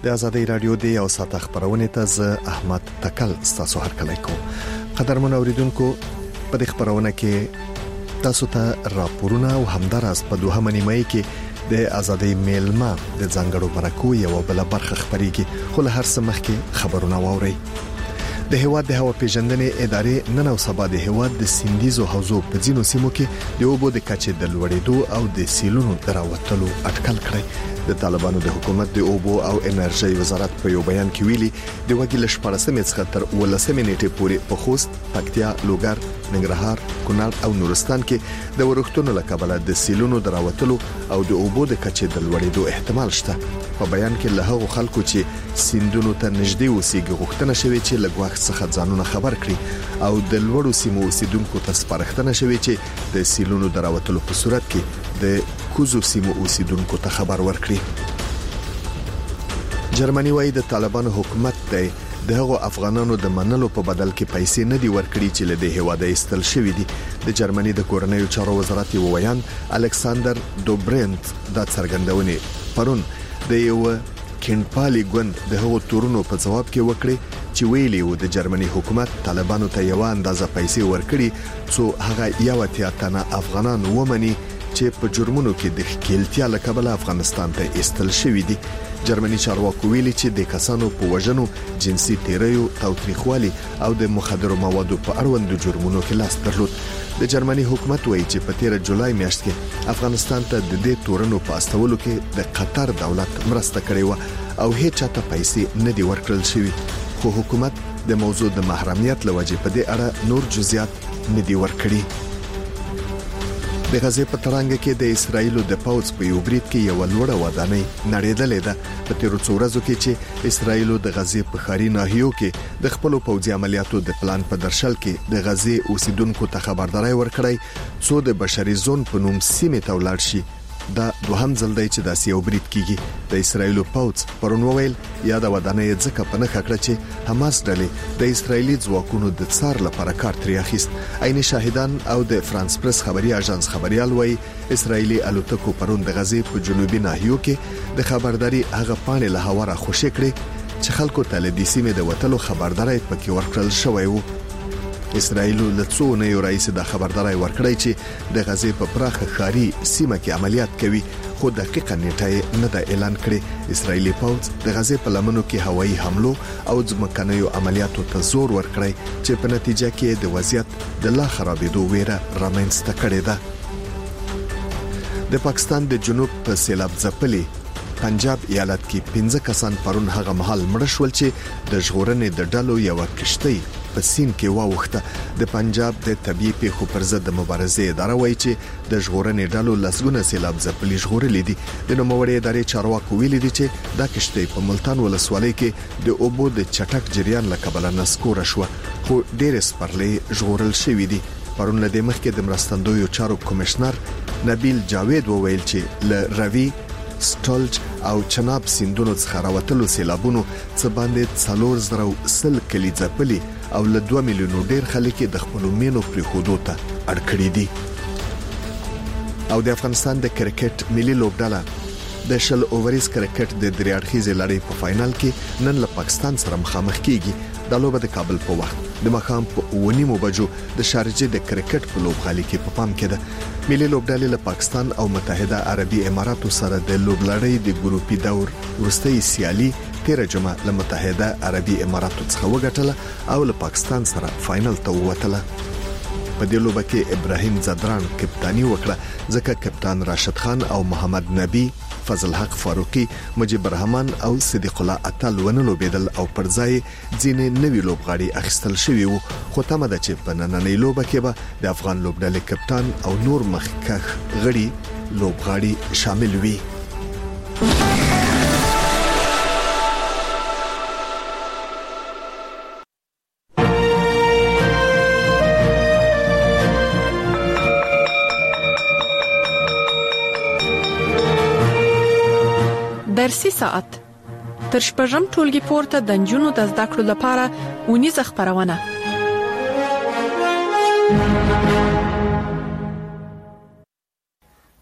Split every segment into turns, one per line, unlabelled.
د آزادۍ رادیو د یو ساعت خبرونه ته ز احمد تکل تاسو هرکلی کوم. قدرمن اوریدونکو، په دې خبرونه کې تاسو ته راپورونه او همدارس په دوهمه نیمه کې د آزادۍ میلمه د ځنګړو مرکو یو بل برخه خبريږي، خو له هر څه مخکې خبرونه واوري. د هیواد د هوا پیژندنې ادارې نن او سبا د هیواد د سیندیزو حوزو په ځینو سیمو کې د اوبو د کچې د لوړېدو او د سیلونو دراوتلو اټکل کړی. د طالبانو د حکومت د اوبو او انرژي وزارت په یو بیان کې ویلي د وګړي له 14 څخه تر 18 نیټې پورې په خوست، پکتیا، لوګر، ننګرهار، کونړ او نورستان کې د ورښتونو لکبله د سیلونو دراوتلو او د اوبو د کچې د لوړېدو احتمال شته. په بیان کې له هغو خلکو چې سیندونو ته نږدې اوسېږي غوښتنه شوې چې له وخت څخه ځانونه خبر کړي او د لوړو سیمو اوسیدونکو ته سپارښتنه شوې چې د سیلونو دراوتلو په صورت کې د کوزو سیمو اوسیدونکو ته خبر ورکړي. جرمني وايي د طالبانو حکومت د هغو افغانانو د منلو په بدل کې پیسې نه دی ورکړي چې له دې هواده ایستل شوې دي. د جرمني د کورنیو چارو وزارت وویان الکساندر دوبرنت دا څرګندونه پرون د یو کینپالي ګوند د هغو تورونو په جواب کې وکړي چې ویلي و د جرمني حکومت طالبانو ته یو اندازه پیسې ورکړي څو هغه یو اتیا افغانان ومني چې په جرمونو کې د ښکیلتیا لکبله افغانستان ته ایستل شوی دي. جرمني چارواکو ویلي چې د کسانو په وژنو، جنسي تیریو، تاوتریخوالي او د مخدرو موادو په اړوند جرمونو کې لاس درلود. د جرمني حکومت وایي چې په 13 جولای میاشت کې افغانستان ته د دې تورنو په استولو کې د قطر دولت مرسته کړې و او هیڅ چاته پیسې نه دی ورکړل شوی، خو حکومت د موضوع د محرمیت لوجې په دې اړه نور جزئیات نه دی ورکړي. د غزې په ترانګ کې د اسرایل د پوځ په یو بریټ کې یو لوړه ودانۍ نړیدلې ده. په تیرو څو ورځو کې چې اسرایل د غزې په ښاري ناحیو کې د خپل پوځي عملیاتو د پلان په درشل کې د غزې اوسیدونکو ته خبرداري ورکړی څو د بشري زون په نوم سیمه ته ولاړ شي. دا دوهم ځل دی چې داسې یو بریټ کیږي. د اسرایل پوځ پرون وویل یا د ودانۍ ځکه په نخښه کړه چې حماس ډلې د اسرایلی ځواکونو د څار لپاره کار ترې اخیست. عیني شاهدان او د فرانس پریس خبري اژانس خبريال وایي اسرایلی الوتکو پرون د غزې په جنوبي ناحیو کې د خبرداري هغه پانې له هوا را خوشې کړې چې خلکو ته له دې سیمې د وټلو خبرداري پکې ورکړل شوی و. اسرایل له څو نه یو رئیس د خبرداري ورکړی چې د غزې په پراخه ښاري سیمه کې عملیات کوي، خو دقیقه نیټه نه د اعلان کړي. اسرایلی پوځ د غزې په لمنو کې هوایي حملو او ځمکنیو عملیاتو ته زور ورکړی چې په نتیجه کې د وضعیت د لا خرابېدو ویره رامنځته کړې ده. د پاکستان د جنوب په سیلاب ځپلي پنجاب ایالت کې 15 کسان پرون هغه مهال مړ شول چې د ژغورنې د ډلو یو کشتۍ په سین کې واوښته. د پنجاب د طبيعي پیښو پر ضد د مبارزې اداره وایي چې د ژغورنې ډلو لسګونه سیلاب ځپلي ژغورلې دي. د نوموړي ادارې چارواکو ویلي دي چې دا کشتۍ په ملتان ولسوالۍ کې د اوبو د چټک جریان لکبله نسکوره شو، خو ډېر سپرلې ژغورل شوې دي. پرون له دې مخکې د مرستندویو چارو کمشنر نبیل جاوید وویل چې ل روي، سټولج او چناب سیندونو څخه راوتلو سیلابونو څخه باندې 410 کلی ځپلي او له 2 میلیونو ډیر خلک د خپل مینو پرې خودو ته اړ کړی دي. او د افغانستان د کرکټ ملي لوبډله د شل اوورز کرکټ د درې اړخیزې لړۍ په فائنل کې نن له پاکستان سره مخامخ کیږي. د لوبه د کابل په وخت د مخام په 9 بجو د شارجه د کرکټ په لوبغالي کې په پام کې ده. ملي لوبډلې له پاکستان او متحده عربي اماراتو سره د لوبلړۍ د ګروپي دور وروستۍ سیالي 13 جمعه له متحده عربي اماراتو څخه وګټله او له پاکستان سره فائنل ته ووتله. په دې لوبه کې ابراهیم زدران کپتانی وکړه ځکه کپتان راشد خان او محمد نبی، فضل حق فاروقي، مجيب الرحمن او صدیق الله اتل ونلو بدل او پر ځای ځینې نوی لوبغاړي اخیستل شوی وو. خو تمه ده چې په نننۍ لوبه کې به د افغان لوبډلې کپتان او نور مخکښ غړي لوبغاړي شامل وي.
درسي ساعت تر شپږم ټولګي پورته د نجونو د زده کړو لپاره اونیزه خبرونه.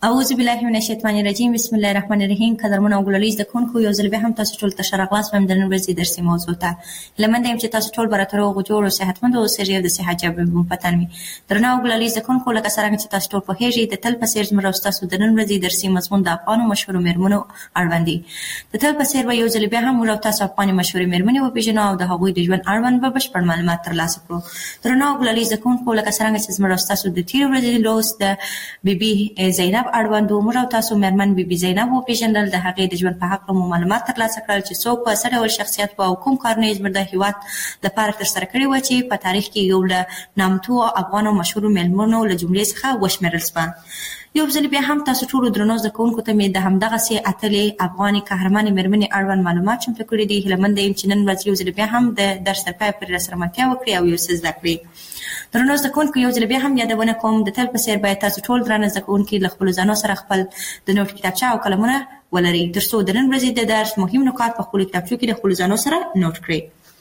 اعوذ بالله من الشیطان الرجیم بسم الله الرحمن الرحیم. قدرمنو ګلولیز د کونکو یو ځل به هم تاسو ټول ته شرغلاس وم د نن ورځې درسي موضوع ته لمنډم چې تاسو ټول براتر او جوړ او صحتمند او سریه د صحت جواب پتن وي. درنو ګلولیز د کونکو لکه څنګه چې تاسو ټول په هیڅ د تل په سیر زمرا تاسو د نن ورځې درسي مضمون د افغان مشهور میرمنو اړوند دي. د تل په سیر به یو ځل به هم ولو تاسو افغان مشهور میرمنې او پیژنو او د هغوی د ژوند اړوند به بشپړ معلومات ترلاسه کړو. درنو ګلولیز د کونکو لکه څنګه چې زمرا تاسو د تیر ورځې لوست د بیبي زینب اړوند تاسو مرمن بیبي زینب او پیژندل د هغې د ژوند په حق مو معلومات ترلاسه کړل چې څوک په څه ډول شخصیت او کوم کارونه یې زموږ د هیواد لپاره ترسره کړي و چې په تاریخ کې یو له نامتو افغان او مشهور میرمنو له جملې څخه وشمېرل شوه. یو ځل بیا هم تاسو ټول درنو زده کوونکو ته مې د همدغسې اتلې افغاني قهرمانې میرمنې اړوند معلومات چمتو کړي دي. هیله مند یم چې نن ورځ یو ځل بیا هم د درس تر پایه پورې راسره ملتیا وکړي او یو څه زده کړي. درنو زده کوونکو یو ځل بیا هم یادونه کوم د تل په څېر باید تاسو ټول درانه زده کوونکي له خپلو ځانو سره خپل د نوټ کتابچه او قلمونه ولرئ تر څو د نن ورځې د درس مهم نکات په خپلو کتابچو کې د خپلو ځانو سره نوټ کړئ.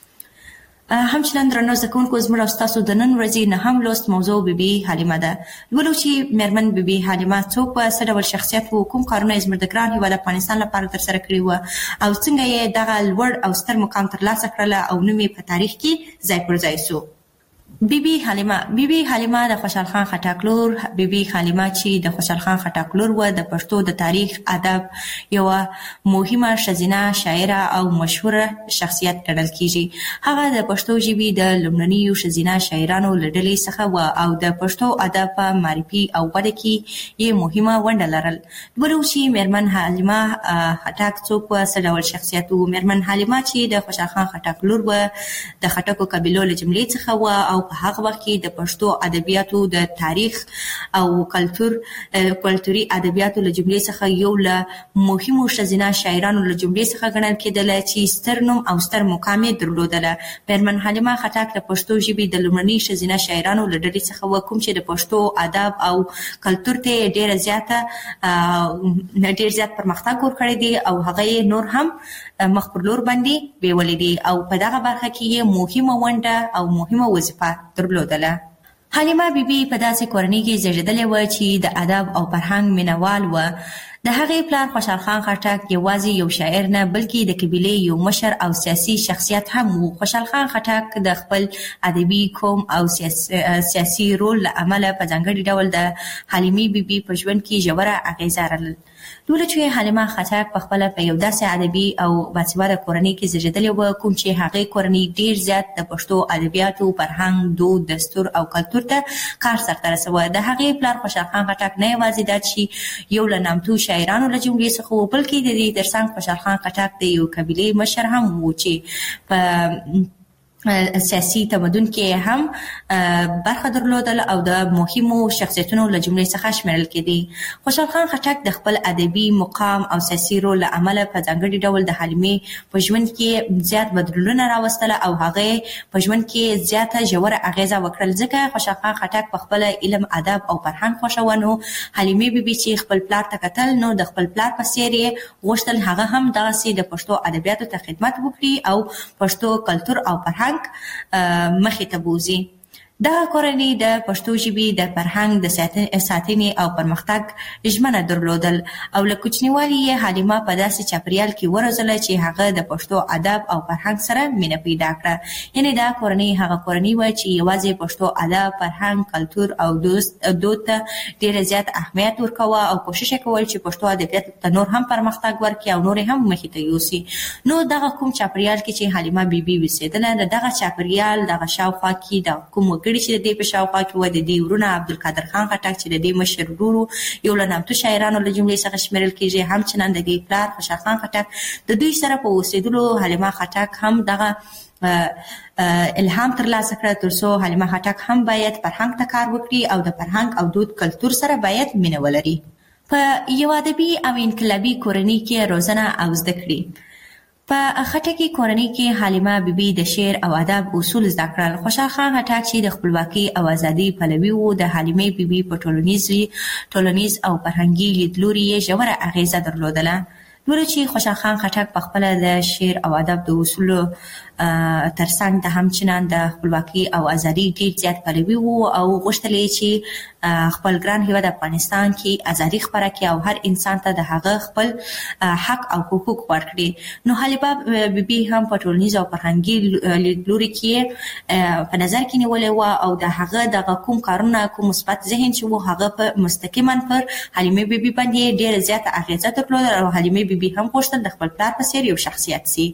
همچنان درنو زده کوونکو زموږ او ستاسو د نن ورځې نهم لوست موضوع بیبي حلیمه ده. لولو چې میرمن بیبي حلیمه څوک په څه ډول شخصیت و کوم کارونه یې زموږ د ګران هیواد افغانستان لپاره ترسره کړي وه او څنګه یې دغه لوړ او ستر مقام ترلاسه کړله او نوم یې په تاریخ کې ځای پر ځای سو. بیبي حلیمه د خوشحال خان خټک لور. بیبي حلیمه چې د خوشحال خان خټک لور و د پښتو د تاریخ ادب یوه مهمه ښځینه شاعره او مشهوره شخصیت ګڼل کیږي. هغه د پښتو ژبې د لومړنیو ښځینه شاعرانو له ډلې څخه و او د پښتو ادب په معرفي او وده کې یې مهمه ونډه لرل. ولو چې میرمن حلیمه خټک څوک په څه ډول شخصیت و. میرمن حلیمه چې د خوشحال خان خټک لور و د خټکو قبیلو له جملې څخه و او په هغه وخت کې د پښتو ادبیاتو د تاریخ او کلتوري ادبیاتو له جملې څخه یو له مهمو ښځینه شاعرانو له جملې څخه ګڼل کېدله چې ستر نوم او ستر مقام یې درلودله. میرمن حلیمه خټک د پښتو ژبې د لومړني ښځینه شاعرانو له ډلې څخه و کوم چې د پښتو ادب او کلتور ته ډېر زیات پرمختګ ورکړی دی او هغه یې نور هم مخ پر لور باندې بیولې دي او په دغه برخه کې یې مهمه ونډه او مهمه وظیفه درلودله. حلیمه بیبي په داسې کورنۍ کې زیږېدلې وه چې د ادب او فرهنګ مینوال وه. د هغې پلار خوشحال خان خټک یوازې یو شاعر نه بلکې د قبیلې یو مشر او سیاسي شخصیت هم و. خوشحال خان خټک د خپل ادبي قوم او سیاسي رول له امله په ځانګړي ډول د حلیمې بیبي په ژوند کې ژوره اغیزه لرله. لوله چې حلیمه خټک په خپله په یو داسې ادبي او باسواده کورنۍ کې زیږېدلې وه کوم چې هغې کورنۍ ډېر زیات د پښتو ادبیاتو فرهنګ دود دستور او کلتور ته کار سرته رسوه. د هغې پلار خوشحال خان خټک نه یوازې دا چې یو له نامتو شاعرانو له جملې څخه و بلکې د دې ترڅنګ خوشحال خان خټک د یو قبیلې مشر هم و چې په سیاسي تمدن کې هم برخه درلودل او د مهمو شخصیتونو له جملې څخه شمیرل کېدی. خوشحال خان خټک د خپل ادبي مقام او سیاسي رول له امله په ځانګړي ډول د حلیمې په ژوند کې زیات بدلونونه راوستله او هغې په ژوند کې زیاته ژوره اغیزه وکړل. ځکه خوشحال خان خټک په خپله علم ادب او فرهنګ خوښوه نو حلیمې بیبي چې خپل پلار ته کتل نو د خپل پلار په څېر یې غوښتل هغه هم دغسې د پښتو ادبیاتو ته خدمت وکړي او پښتو کلتور او فرهنګ مخې ته بوزي. دغه کورنۍ د پښتو ژبې د فرهنګ د ساتنې او پرمختګ ژمنه درلودل او له کوچنیوالي یې حلیمه په داسې چاپریال کې وروزله چې هغه د پښتو ادب او فرهنګ سره مینه پیدا کړه. یعنې دا کورنۍ هغه کورنۍ وه چې یوازې پښتو ادب فرهنګ کلتور او دود ته ډېر زیات اهمیت ورکوه او کوشش یې کول چې پښتو ادبیاتو ته نور هم پرمختګ ورکړي او نور هم مخې ته یوسي. نو دغه کوم چاپریال کې چې حلیمه بیبي اوسېدله د دغه چاپریال دغه شاوخوا کې د کوم وګړي چې د دې په شاوخوا کې وه د دې ورونه عبدالقادر خان خټک چې د دې مشر ورور یو له نامتو شاعرانو له جملې څخه شمیرل کېږي. همچنان د دې پلار خوشحال خان خټک د دوی سره په اوسېدلو حلیمه خټک هم دغه الهام ترلاسه کړه تر څو حلیمه خټک هم باید فرهنګ ته کار وکړي او د فرهنګ او دود کلتور سره باید مینه ولري. په یو ادبي او انقلابي کورنۍ کې روزنه او زده کړې. په خټکي کورنۍ کې حلیمه بیبي د شعر او ادب اصول زده کړل. خوشحال خان خټک چې د خپلواکۍ او ازادۍ پلوي و د حلیمې بیبي په ټولنیز او فرهنګي لیدلوري یې ژوره اغیزه درلودله. لوله چې خوشحال خان خټک په خپله د شعر او ادب د اصولو ترڅنګ د همچنان د خپلواکي او ازادي ډیر زیات پلوي وو او غوښتل چې خپل ګران هیواد افغانستان کې ازادي خپره کړي او هر انسان ته د هغه خپل حق او حقوق ورکړي. نو حلیمه بیبي هم په ټولنیز او فرهنګي لیدلوري کې په نظر کې نیولې و او د هغه د کوم کارونه کوم مثبت ذهن چې وو هغه په مستقیما پر حلیمه بیبي باندې ډیر زیات اغیزه درلوده او حلیمه بیبي هم غوښتل د خپل پلار په څیر یو شخصیت سي.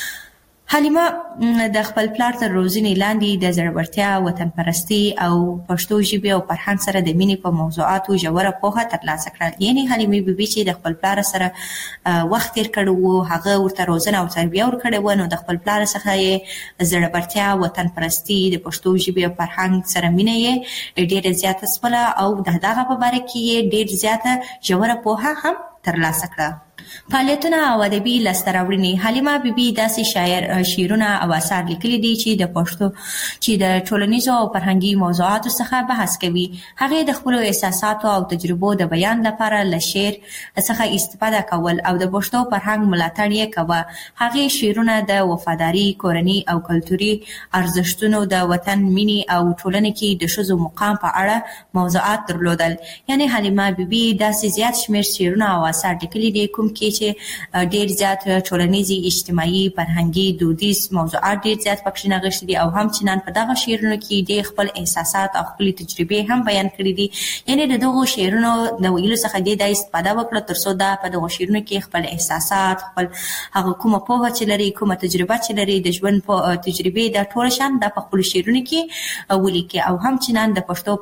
حلیمه د خپل پلار تر روزنې لاندې د زړورتیا، وطن پرستی او پښتو ژبې او فرهنګ سره د مینې په موضوعاتو ژوره پوهه ترلاسه کړه. یعنی حلیمه بیبي چې د خپل پلار سره وخت تیر کړی وو، هغه ورته روزنه او تربیه ورکړې وه، نو د خپل پلار څخه یې زړورتیا، وطن پرستی، د پښتو ژبې او فرهنګ سره مینه یې ډېره زیاته سپله او د دغه په باره کې یې ډېر زیاته ژوره پوهه هم ترلاسه کړه. فعالیتونه او ادبي لاسته راوړنې. حلیمه بیبي داسې شعرونه او اثار لیکلي دي چې د پښتو چې د ټولنیزو او فرهنګي موضوعاتو څخه بحث کوي. هغې د خپلو احساساتو او تجربو د بیان لپاره له شعر څخه استفاده کول او د پښتو فرهنګ ملاتړ یې کوه. هغې شعرونه د وفاداري، کورني او کلتوري ارزښتونو، د وطن مینې او ټولنې کې د ښځو مقام په اړه موضوعات درلودل. یعنی حلیمه بیبي داسې زیات شمېر شعرونه او اثار لیکلي دي کوم کې چې ډیر زیات ټولنیزي، اجتماعي، فرهنګي، دودیز موضوعات ډیر زیات پکې نغښتي دي او همچنان په دغه شعرونو کې د خپل احساسات او خپل تجربې هم بیان کړي دي. یعنی د دغه شعرونو د ویلو څخه د استفاده وکړه ترڅو دا په دغه شعرونو کې خپل احساسات، خپل هغه کومه پوهه چې لري، کومه تجربه چې لري، د ژوند په تجربې د ټول شان د خپل شعرونو کې ولیکي او همچنان د پښتو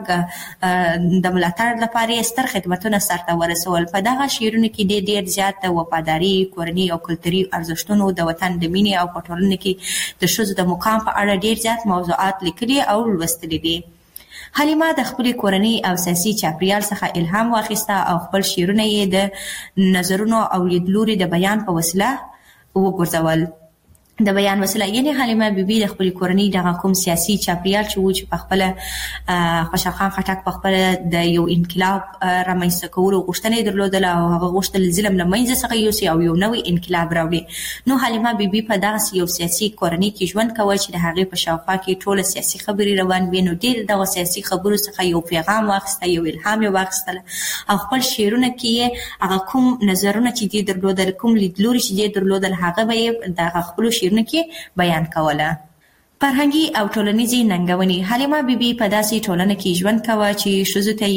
فرهنګ د ملاتړ لپاره ستر خدمتونه سرته ورسول. په دغه شعرونو کې ډیر زیات وفاداري، کورني او کلتوري ارزښتونو، د وطن د مینې او په ټولنه کې د ښځو د مقام په اړه ډیر زیات موضوعات لیکلي او لوستلي دي. حلیمه د خپلې کورنۍ او سیاسي چاپیریال څخه الهام واخیسته او خپل شعرونه یې د نظرونو او لیدلوري د بیان په وسیله وګرځول. د بیان وسیله یعنی حلیمه بیبي د خپل کورنۍ دغه کوم سیاسي چاپیریال چې و چې په خپل خوشحال خان خټک په خپل د یو انقلاب رامنځته کولو غوښتنه درلودله او هغه غوښتل ظلم له منځه څخه یوسي او یو نوی انقلاب راوړي. نو حلیمه بیبي په دغه یو سیاسي کورنۍ کې ژوند کوي چې د هغې په شاوخوا کې ټوله سیاسي خبرې روان وي. نو ډېر دغه سیاسي خبرو څخه یو پیغام واخیسته، یو الهام یې واخیستله او خپل شعرونه کې هغه کوم نظرونه چې دې درلودل، کوم لیدلوري چې دې درلودل، هغه به یې دغه خپلو شعرونه کې بیان کوله. فرهنګي او ټولنیزې ننګونې. حلیمه بیبي په داسې ټولنه کې ژوند کوه چې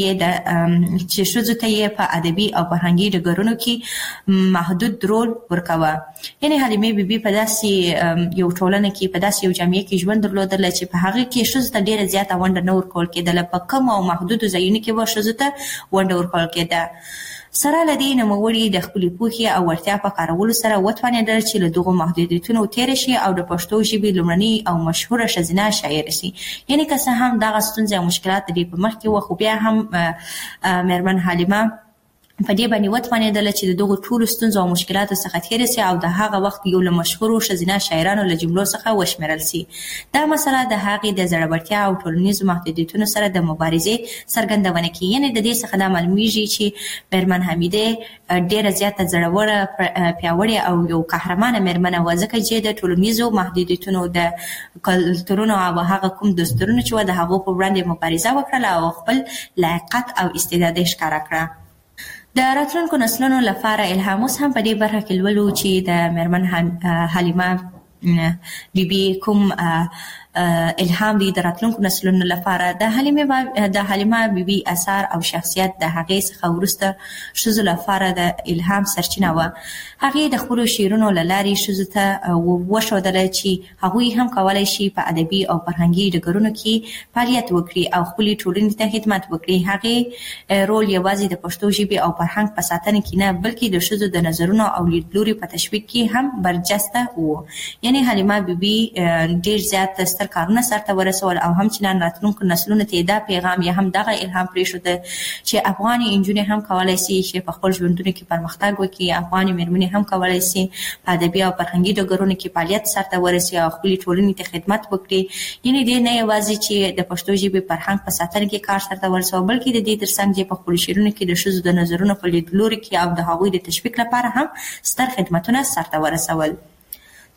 ښځو ته یې په ادبي او فرهنګي ډګرونو کې محدود رول ورکوه. یعنې حلیمه بیبي په داسې یو ټولنه کې، په داسې یو جامعه کې ژوند درلودله چې په هغې کې ښځو ته ډېره زیاته ونډه نه ورکول کېدله. په کم او محدودو ځایونو کې به ښځو ته ونډه ورکول کېده. سره له دې نوموړي د خپلې پوهې او وړتیا په کارولو سره وتوانېدل چې له دغو محدودیتونو تېره شي او د پښتو ژبې لومړنۍ او مشهوره ښځینه شاعره شي. یعنې که څه هم دغه ستونزې او مشکلات د دې په مخ کې وه، خو بیا هم مېرمن حلیمه په دې باندې وتوانېدله چې د دغو ټولو ستونزو او مشکلاتو څخه تېره سي او د هغه وخت یو له مشهورو ښځینه شاعرانو له جملو څخه وشمېرل سي. دا مسله د هغې د زړورتیا او ټولنیزو محدودیتونو سره د مبارزې څرګندونه کوي. یعنې د دې څخه دا معلومیږي چې مېرمن حمیدې ډېره زیاته زړوره، پیاوړې او یو قهرمانه مېرمنه وه، ځکه چې د ټولنیزو محدودیتونو، د کلتورونو او هغه کوم دستورونه چې وه د هغو په وړاندې مبارزه وکړله او خپل لیاقت او استعداد یې ښکاره کړه. د راتلونکو نسلونو لپاره الهام. اوس هم په دې برخه کې لولو چې د مېرمن حلیمه بیبي کوم الهام دی د راتلونکو نسلونو لپاره. د حلیمه بیبي اثار او شخصیت د هغې څخه وروسته ښځو لپاره د الهام سرچینه وه. هغې د خپلو شعرونو له لارې ښځو ته وښودله چې هغوی هم کولی شي په ادبي او فرهنګي ډګرونو کې فعالیت وکړي او خپلې ټولنې ته خدمت وکړي. هغې رول یوازې د پښتو ژبې او فرهنګ په ساتنه کې نه، بلکې د ښځو د نظرونو او لیدلوري په تشویق کې هم برجسته و. یعنې حلیمه بیبي ډېر زیات ستر کارونه سرته ورسول او همچنان راتلونکو نسلونو ته دا پیغام یا هم دغه الهام پرېښوده چې افغاني نجونې هم کولی شي چې په خپل ژوندونو کې پرمختګ وکړي. افغاني مېرمنې هم کولی شي په ادبي او فرهنګي ډګرونو کې فعالیت سرته ورسوي او خپلې ټولنې ته خدمت وکړي. یعنې دې نه یوازې چې د پښتو ژبې فرهنګ په ساتنه کې کار سرته ورسوه، بلکې د دې ترڅنګ چې په خپلو شعرونو کې د ښځو د نظرونو په لیدلوري کې او د هغوی د تشویق لپاره هم ستر خدمتونه سرته ورسول.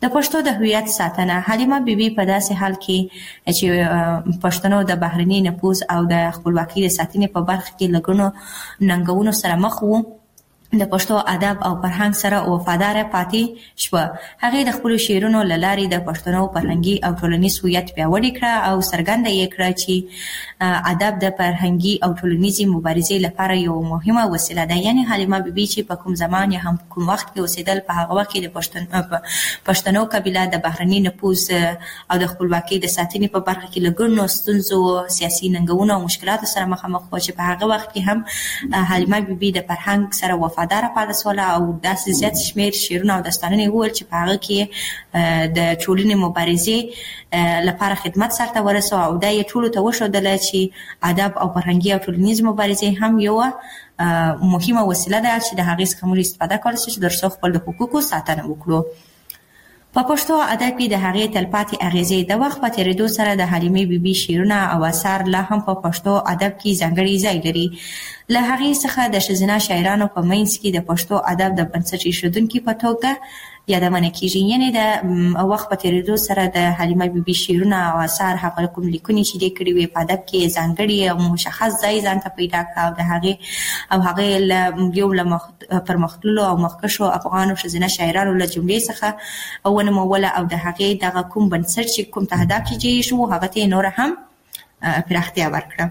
د پښتو د هویت ساتنه. حلیمه بیبي په داسې حال کې چې پښتنو د بهرني نفوذ او د خپلواکۍ د ساتنې په برخه کې لګونو ننګونو سره مخ وو، د پښتو ادب او فرهنګ سره وفادار پاتې شو. هغه د خپل شعرونو لارې د پښتنو فرهنګي او ټولنیز هویت پیاوړی کړ او څرګنده یې کړ چې ادب د فرهنګي او ټولنیزي مبارزې لپاره یو مهمه وسیله ده. یعنی حلیمه بیبي چې په کوم زمان یا هم کوم وخت کې اوسېدل، په هغه وخت کې د پښتنو قبیله د بهرني نفوذ او د خپلواکۍ د ساتنې په برخه کې لګونو ستونزو، سیاسي ننګونو او مشکلاتو سره مخامخ و، چې په هغه وخت کې هم حلیمه بیبي د فرهنګ سره وفادار پاتې شوله او داسې زیات شمېر شعرونه او داستانونه وویل چې په هغه کې د ټولنې مبارزې لپاره خدمت سرته ورسو او دا یې ټولو ته وښودله چې ادب او فرهنګي او ټولنیز مبارزې هم یو مهمه وسیله ده چې د هغې څخه موږ استفاده کولی شو چې ترڅو خپل د حقوقو ساتنه وکړو. په پښتو ادب کې د هغې تلپاتې اغیزې د وخت په تېرېدو سره د حلیمې بیبي شعرونه او اثار لا هم په پښتو ادب کې ځانګړی ځای لري. له هغې څخه د ښځینه شاعرانو په منځ کې د پښتو ادب د بنسټ ایښودونکي په توګه یادونه کېږي. یعنې د وخت په تېرېدو سره د حلیمه بیبي شعرونه او اثار، هغه کوم لیکنې چې دې کړي وې، په ادب کې ځانګړي او مشخص ځای ځان ته پیدا کړه او د هغې یو له پرمختللو او مخکښو افغانو ښځینه شاعرانو له جملې څخه ونوموله او د هغې دغه کوم بنسټ چې کوم تهداب کې جوړ شو، هغه ته یې نوره هم پراختیا ورکړه.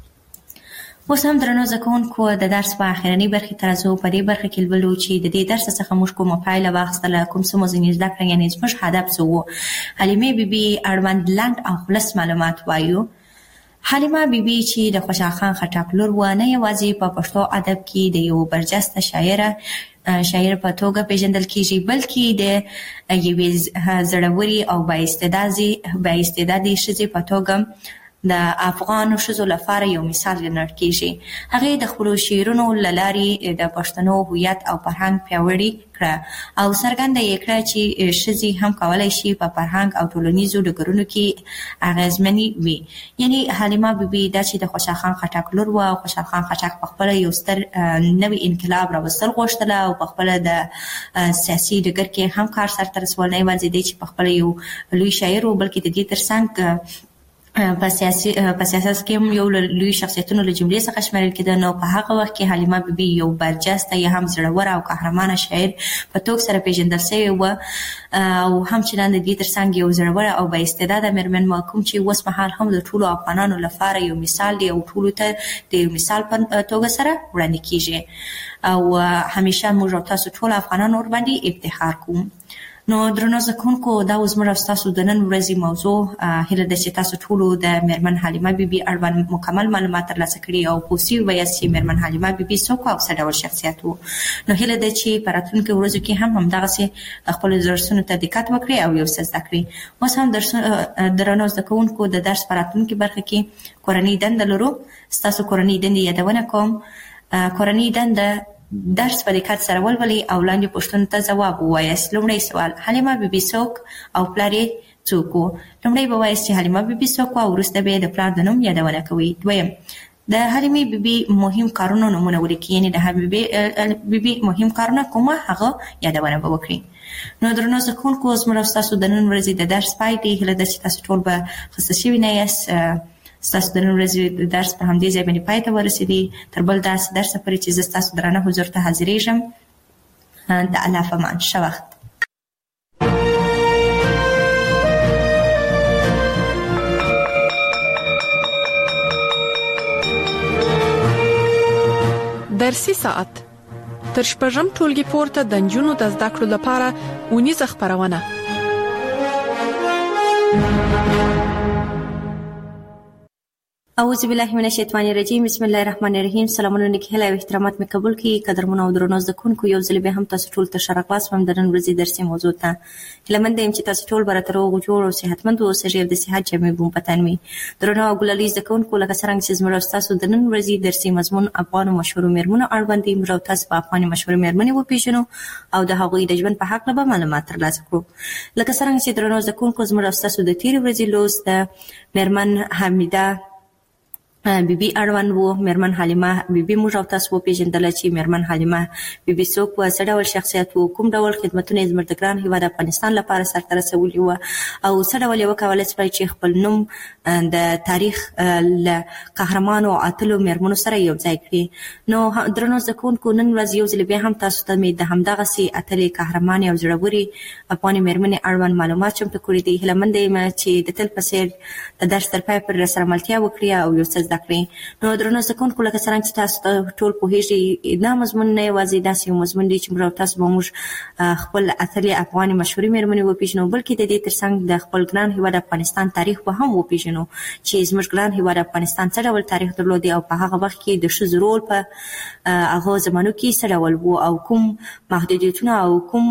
اوس هم درنو زده کوونکو، د درس په اخرنۍ برخې ته راځو. په دې برخه کې لولو چې د دې درس څخه موږ کومه پایله واخیستله، کوم څه مو ځینې زده کړه، یعنې زموږ هدف څه و. حلیمې بیبي اړوند لنډ او خلص معلومات وایو. حلیمه بیبي چې د خوشحال خان خټک لور وه، نه یوازې په پښتو ادب کې د یو برجسته شاعر په توګه پیژندل کېږي، بلکې د یوې زړورې او بااستعدادې ښځې په توګه د افغانو ښځو لپاره یو مثال ګڼل کېږي. هغې د خپلو شعرونو له لارې د پښتنو هویت او فرهنګ پیاوړي کړه او څرګنده یې کړه چې ښځې هم کولی شي په فرهنګ او ټولنیزو ډګرونو کې اغېزمنې وي. یعنې حلیمه بیبي دا چې د خوشحال خان خټک لور وه، خوشحال خان خټک په خپله یو ستر نوی انقلاب راوستل غوښتله او په خپله د سیاسي ډګر کې هم کار سرته رسول. نه یوازې دی چې په خپله یو لوی شاعر و، بلکې د دې ترڅنګ په سیاست کې هم یو لوی شخصیتونو له جملې څخه شمیرل کېده. نو په هغه وخت کې حلیمه بیبي یو برجسته یا هم زړوره او قهرمانه شاعر په توګه سره پیژندل شوې وه او همچنان د دې ترڅنګ یو زړوره او با استعداده مېرمن وه، کوم چې اوس مهال هم د ټولو افغانانو لپاره یو مثال دی او ټولو ته د یو مثال په توګه سره وړاندې کېږي او همیشه موږ او تاسو ټول افغانان ورباندې افتخار کوو. نو درنو زده کوونکو، دا اوس زموږ او ستاسو د نن ورځې موضوع. هیله ده چې تاسو ټولو د مېرمن حلیمه بیبي اړوند مکمل معلومات ترلاسه کړي او پوه سوي ویاست چې مېرمن حلیمه بیبي څوک او څه ډول شخصیت و. نو هیله ده چې په راتلونکو ورځو کې هم همدغسې خپلو درسونو ته دقت وکړئ او یو څه زده کړئ. اوس هم درنو زده کوونکو، د درس په راتلونکې برخه کې کورنۍ دنده لرو. ستاسو کورنۍ دندې یادونه کوم. کورنۍ دنده درس په دقت سره ولولئ او لاندې پوښتنو ته ځواب ووایاست. لومړی سوال: حلیمه بیبي څوک او پلار یې څوک و؟ لومړی به وایاست چې حلیمه بیبي څوک و او وروسته به د پلار د نوم یادونه کوئ. دویم: د حلیمې بیبي مهم کارونو نومونه ولیکئ، یعنې د حلیمې بیبي مهم کارونه کومه هغه یادونه به وکړئ. نو درنو زده کوونکو، زموږ او ستاسو د نن ورځې د درس پای دی. هیله ده چې تاسو ټول به خسته شوي نه یاست. ستاسو د نن ورځې درس په همدې ځای باندې پای ته ورسېدی. تر بل داسې درسه پورې چې زه ستاسو درانه حضور ته حاضرېږم. د الله په امان. ښه وخت.
درسي ساعت تر شپږم ټولګي پورته د نجونو د زده کړو لپاره اونیزه خپرونه.
اعوذ بالله من الشیطان الرجیم. بسم الله الرحمن الرحیم. سلامونه نیکه هیله او احترامات مې قبول کړئ. قدرمنو او درنو زده کوونکو، یو ځل بیا هم تاسو ټول ته ښه راغلاست وم د نن ورځې درسي موضوع ته. هیله مند یم چې تاسو ټول به راته روغ جوړ او صحتمند اوسئ او د صحت جامې به مو په تن وي. درنو او ګلالي زده کوونکو، لکه څرنګه چې زموږ او ستاسو د نن ورځې درسي مضمون افغانو مشهورو مېرمنو اړوند دی، موږ او تاسو به افغاني مشهورې مېرمنې وپېژنو او د هغوی د ژوند په هکله به معلومات ترلاسه کړو. لکه څرنګه چې درنو زده کوونکو، زموږ او ستاسو د تېرې ورځې لوست د مېرمن حمیده بیبي اړوند وو. میرمن حلیمه بیبي موږ او تاسو وپېژندله چې میرمن حلیمه بیبي څوک وه، څه ډول شخصیت وو، کوم ډول خدمتونه یې زموږ د ګران هېواد افغانستان لپاره سرته رسولي وه او څه ډول یې وکولی شوی چې خپل نوم د تاریخ له قهرمانو او اتلو میرمنو سره یو ځای کړي. نو درنو زده کوونکو، نن ورځ یو ځل بیا هم تاسو ته مې د همدغسې اتلې قهرمانې او زړورې افغانې میرمنې اړوند معلومات چمتو کړي دي. هیله منده یم چې د تل په څېر د درس تر پای پورې راسره ملتیا وکړي او یو څه زده کړي. نو درنو زده کوونکو، لکه څرنګه چې تاسو ټول پوهېږئ، دا مضمون نه یوازې داسې یو مضمون دی چې موږ او تاسو به موږ خپل اتلې افغانې مشهورې میرمنې وپېژنو، بلکې د دې تر څنګ د خپل ګران هېواد افغانستان تاریخ به هم وپېژنو چې زموږ ګران هېواد افغانستان څه ډول تاریخ درلودی او په هغه وخت کې د ښځو رول په هغو زمانو کې څه ډول و او کوم محدودیتونه او کوم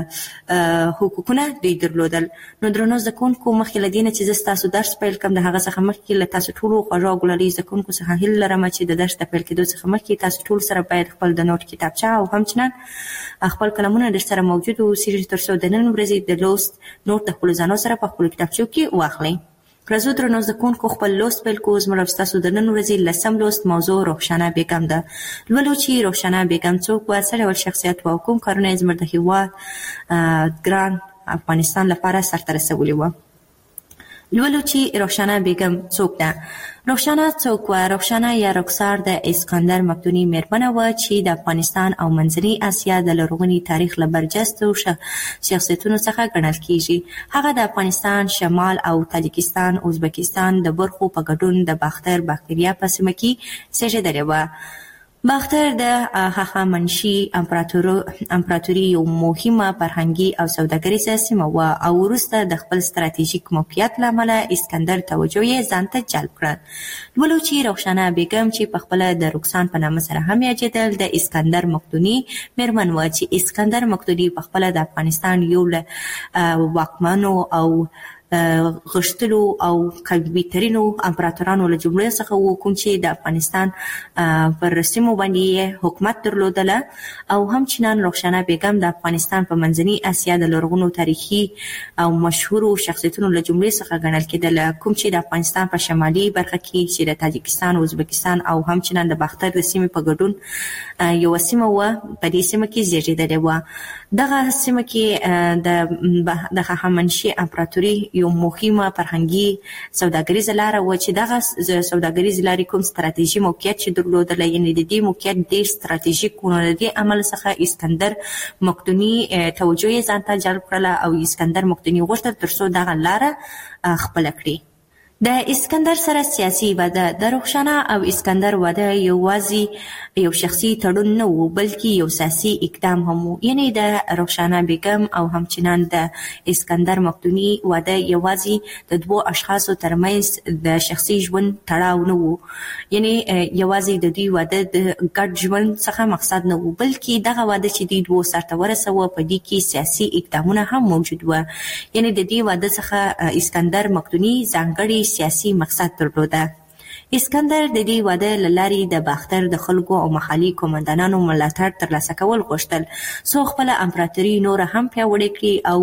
حقوقونه دوی درلودل. نو درنو زده کوونکو، مخکې له دې نه چې زه ستاسو درس پیل کړم، د هغه څخه مخکې له تاسو ټولو خوږو او ګلالي زده کوونکو څخه هیله لرم چې د درس د پیل کېدو څخه مخکې تاسو ټول سره باید خپل د نوټ کتابچه او همچنان خپل قلمونه در سره موجود واوسېږي، تر څو د نن ورځې د لوست نوټ د خپلو ځانو سره په خپلو کتابچو کې واخلئ. راځو درنو زده کوونکو، خپل لوست پیل کوو. زموږ او ستاسو د نن ورځې 10 لوست موضوع رخشانه بیګم ده. لولو چې رخشانه بیګم څوک وه، څه ډول شخصیت وه او کوم کارونه یې زموږ د هېواد ګران افغانستان لپاره سرته رسولي وه. لولو چې رخشانه بیګم څوک ده. رخشانه څوک وه؟ رخشانه یا رخسار د اسکندر مقدوني میرمنه وه چې د افغانستان او منځنۍ اسیا د لرغوني تاریخ له برجستو شخصیتونو څخه ګڼل کیږي. هغه د افغانستان شمال او تاجکستان ازبکستان د برخو په ګډون د باختر باکتریا په سیمه کې زېږېدلې وه. باختر د هخامنشي امپراتوري یو مهمه فرهنګي او سوداګریزه سیمه وه او وروسته د خپل ستراتیژیک موقعیت له امله اسکندر توجه یې ځان ته جلب کړه. لولو چې رخشانه بیګم چې پخپله د رکسان په نامه سره هم یادېدل، د اسکندر مقدوني میرمن وه چې اسکندر مقدوني پخپله د افغانستان یو له واکمنو او غښتلو او قوي ترینو امپراتورانو له جملې څخه و، کوم چې د افغانستان پر سیمو باندې حکومت درلودله او همچنان رخشانه بیګم د افغانستان په منځنۍ اسیا د لرغونو تاریخي او مشهورو شخصیتونو له جملې څخه ګڼل کېدله، کوم چې د افغانستان په شمالي برخه کې چې د تاجکستان، ازبکستان او همچنان د باختر د سیمې په ګډون یوه سیمه وه. په دې سیمه کې زېږېدلې وه. دغه سیمه کې د هخامنشي امپراتوري یو مهمه فرهنګي سوداګریزه لاره وه چې دغه سوداګریزې لارې کوم ستراتیژي موقعیت چې درلودله، یعنې د دې موقعیت ډېر ستراتیژیک و. نو د دې عمل څخه اسکندر مقدوني توجه یې ځان ته جلب کړله او اسکندر مقدوني غوښتل تر څو دغه لاره خپله کړي. د اسکندر سره سیاسي واده. د رخشانه او اسکندر واده یوازې یو شخصي تړون نه و، بلکې یو سیاسي اقدام هم و. یعنې د رخشانه بیګم او همچنان د اسکندر مقدوني واده یوازې د دوو اشخاصو ترمنځ د شخصي ژوند تړاو نه و، یعنې یوازې د دوی واده د ګډ ژوند څخه مقصد نه و، بلکې دغه واده چې دوی دوو سرته ورسوه په دې کې سیاسي اقدامونه هم موجود وه. یعنې د دې واده څخه اسکندر مقدوني ځانګړي سیاسي مقصد درلوده. اسکندر د دې واده له لارې د باختر د خلکو او محلي قومندانانو ملاتړ ترلاسه کول غوښتل څو خپله امپراتوري نوره هم پیاوړې کړي او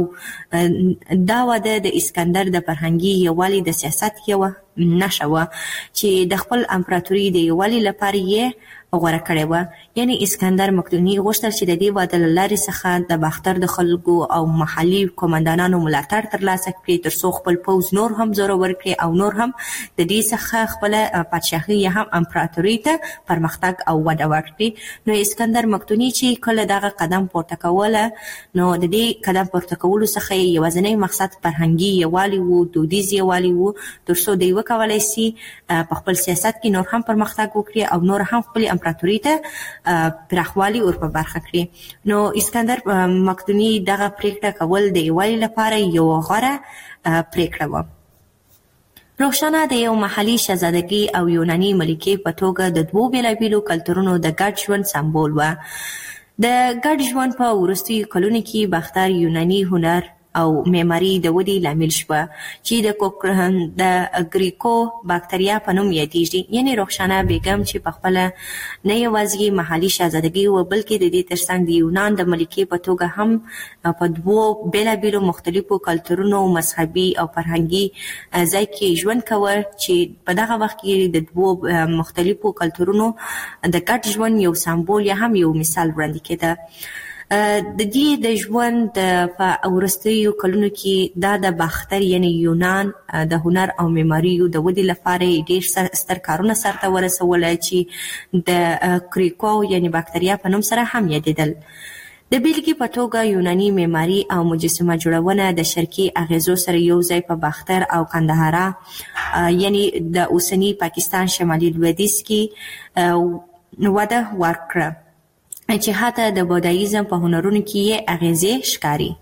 دا واده د اسکندر د فرهنګي یووالي د سیاست یوه نښه وه چې د خپل امپراتوري د یووالي لپاره یې غوره کړې وه. یعنې اسکندر مقدوني غوښتل چې د دې واده له لارې څخه د باختر د خلکو او محلي قومندانانو ملاتړ ترلاسه کړي تر څو خپل پوځ نور هم زورور کړي او نور هم د دې څخه خپله پادشاهي یا هم امپراتوري ته پرمختګ او وده ورکړي. نو اسکندر مقدوني چې کله دغه قدم پورته کوله، نو د دې قدم پورته کولو څخه یې یوازینی مقصد فرهنګي یووالي و، دودیز یووالي و، تر څو دوی وکولی سي په خپل سیاست کې نور هم پرمختګ وکړي او نور هم خپل امپراتوري ته پراخوالی ور په برخه کړي. نو اسکندر مقدوني دغه پریکړه کول د یووالي لپاره یو غوره پریکړه وه. رخشانه د یو محلي شهزادګۍ او یوناني ملکې په توګه د دوو بېلابېلو کلتورونو د ګډ ژوند سمبول وه. د ګډ ژوند په وروستیو کلونو کې باختر یوناني هنر او معماري د ودې لامل شوه چې د ګریکو باکتریا په نوم یادېږي. یعنی رخسانه بیګم چې په خپله نه یوازې محلي شاهزادګي و بلکې د دې ترڅنګ د یونان د ملکې په توګه هم په دوو بېلابېلو مختلفو کلتورونو مذهبي او فرهنګي ځای کې ژوند کوه چې په دغه وخت کې د دوو مختلفو کلتورونو د ګډ ژوند یو سمبول یا هم یو مثال وړاندې کېده. د دې د ژوند په وروستیو کلونو کې دا د باختر یعنی یونان د هنر او معماریو د ودې لپاره ډېر ستر کارونه سرته ورسول چې د کریکو یعنی باکتریا په نوم سره هم یادېدل. د بیلګې په توګه یوناني معماري او مجسمه جوړونه د شرقي اغیزو سره یو ځای په باختر او کندهارا یعنی د اوسني پاکستان شمالي لویدیځ کې وده ورکړه چې حتی د بودایزم په هنرونو کې یې اغیزې ښکاري.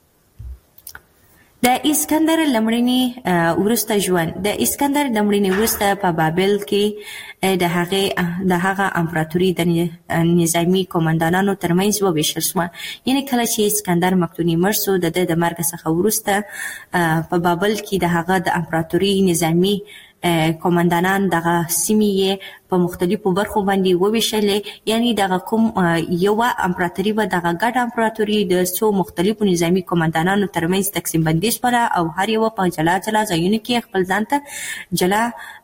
د اسکندر لمړني وروسته ژوند. د اسکندر لمړني وروسته په بابل کې د هغه امپراتوري د نظامي قومندانانو ترمنځ وویشل شوه. یعنی کله چې اسکندر مقدوني مړ شو د مرګ څخه وروسته په بابل کې د هغه د امپراتوري نظامي قومندانان دغه سیمې په مختلفو برخو باندې وویشلې. یعنی دغه کوم یوه امپراتوري به دغه ګډ امپراتوري د څو مختلفو نظامي قومندانانو ترمنځ تقسیم بندي شوله او هر یوه په جلا جلا ځایونو کې خپل ځان ته جلا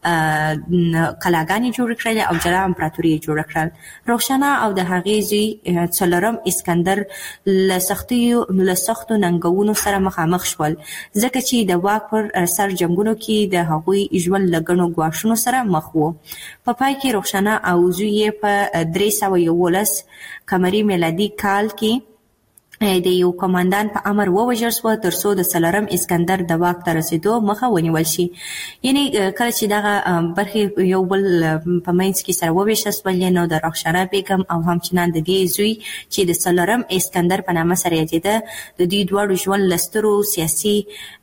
قلاګانې جوړې کړلې او جلا امپراتوري یې جوړه کړل. رخسانه او د هغې زوی څلورم اسکندر له سختو ننګونو سره مخامخ شول ځکه چې د واک پر سر جنګونو کې د هغوی ژوند له ګڼو ګواښونو سره مخ و. په پای کې رخسانه او زوی یې په 311 قمري میلادي کال کې د یو کمانډان په امر ووژل شوه تر څو د څلورم اسکندر د واک ته رسېدو مخه ونیول شي. یعنی کله چې دغه برخې یو بل په منځ کې سره وویشل شولې نو د رخسانه بیګم او همچنان د دې زوی چې د څلورم اسکندر په نامه سره یادېده د دې دواړو ژوند له سترو سیاسي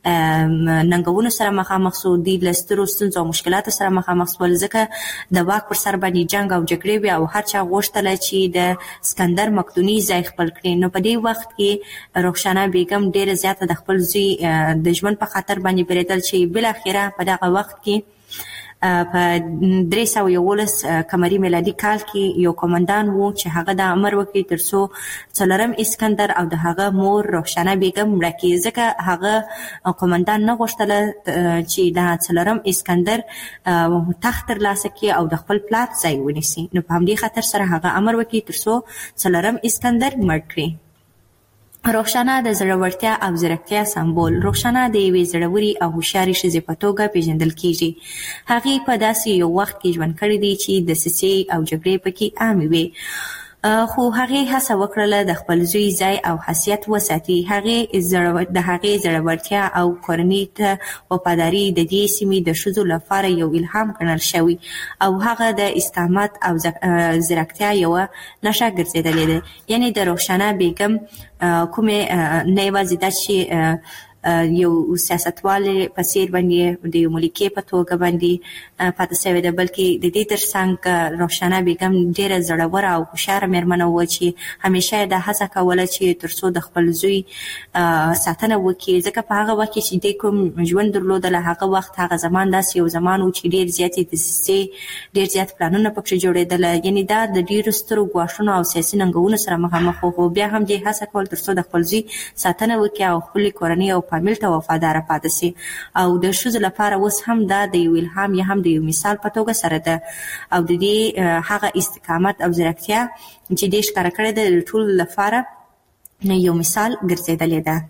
ننګونو سره مخامخ شو. دوی له سترو ستونزو او مشکلاتو سره مخامخ شول ځکه د واک پر سر باندې جنګ او جګړې وې او هر چا غوښتله چې د اسکندر مقدوني ځای خپل کړي. نو په دې وخت کې رخسانه بیګم ډیره زیاته د خپل زوی د ژوند په خاطر باندې بریدل چې بل اخیره په دغه وخت کې په 311 قمري میلادي کال کې یو کمانډان وو چې هغه د امر وکړي تر څو څلورم اسکندر او د هغه مور رخسانه بیګم مړه کړي ځکه هغه کمانډان نه غوښتله چې د څلورم اسکندر تخت ترلاسه کړي او د خپل پلار ځای ونیسي. نو په همدې خاطر سره هغه امر وکړي تر څو څلورم اسکندر مړ کړي. رخسانه د زړورتیا او ځیرکتیا سمبول. رخسانه د یوې زړورې او هوښیارې ښځې په توګه پیژندل کیږي. هغې په داسې یو وخت کې ژوند کړی دی چې دسیسې او جګړې پکې عامې وې خو هغې هڅه وکړله د خپل زوی ځای او حیثیت وساتي. د هغې زړورتیا او کورنۍ ته وفاداري د دې سیمې د ښځو لپاره یو الهام ګڼل شوی او هغه د استقامت او ځیرکتیا یوه نښه ګرځېدلې ده. یعنی د رخسانه بیګم کومې نه یوازې دا چې یو سیاستوالې په څېر باندې د یو ملکې په توګه باندې پاتې شوې ده بلکې د دې ترڅنګ رخسانه بیګم ډېره زړوره او هوښیاره مېرمنه وه چې همیشه یې دا هڅه کوله چې تر څو د خپل زوی ساتنه وکړي ځکه په هغه وخت کې چې دی کوم ژوند درلودله هغه وخت هغه زمان داسې یو زمان و چې ډېر زیاتې دسیسې ډېر زیات پلانونه پکښې جوړېدله. یعنې دا د ډېرو سترو ګواښونو او سیاسي ننګونو سره مخامخ و خو بیا هم دې هڅه کول تر څو د خپل زوی ساتنه وکړي او خپلې کورنۍ او فامیل ته وفاداره پاتې شي. او د ښځو لپاره اوس هم دا د یو الهام یا هم د یو مثال په توګه سره ده او د دې هغه استقامت او ځیرکتیا چې دې ښکاره کړې ده د ټولو لپاره یو مثال ګرځېدلې ده.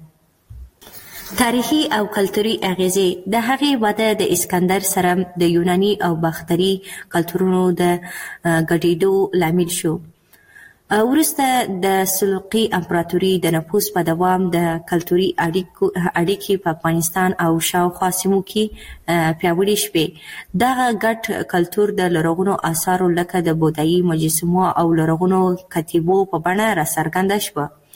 تاریخي او کلتوري اغیزې. د هغې وده د اسکندر سره د یوناني او باختري کلتورونو د ګډېدو لامل شو. وروسته د سلجوقي امپراتوري د نفوذ په دوام د کلتوري اړیکې په افغانستان او شاوخوا سیمو کې پیاوړې شوې. دغه ګډ کلتور د لرغونو آثارو لکه د بودایي مجسمو او لرغونو کتیبو په بڼه راڅرګنده شوه.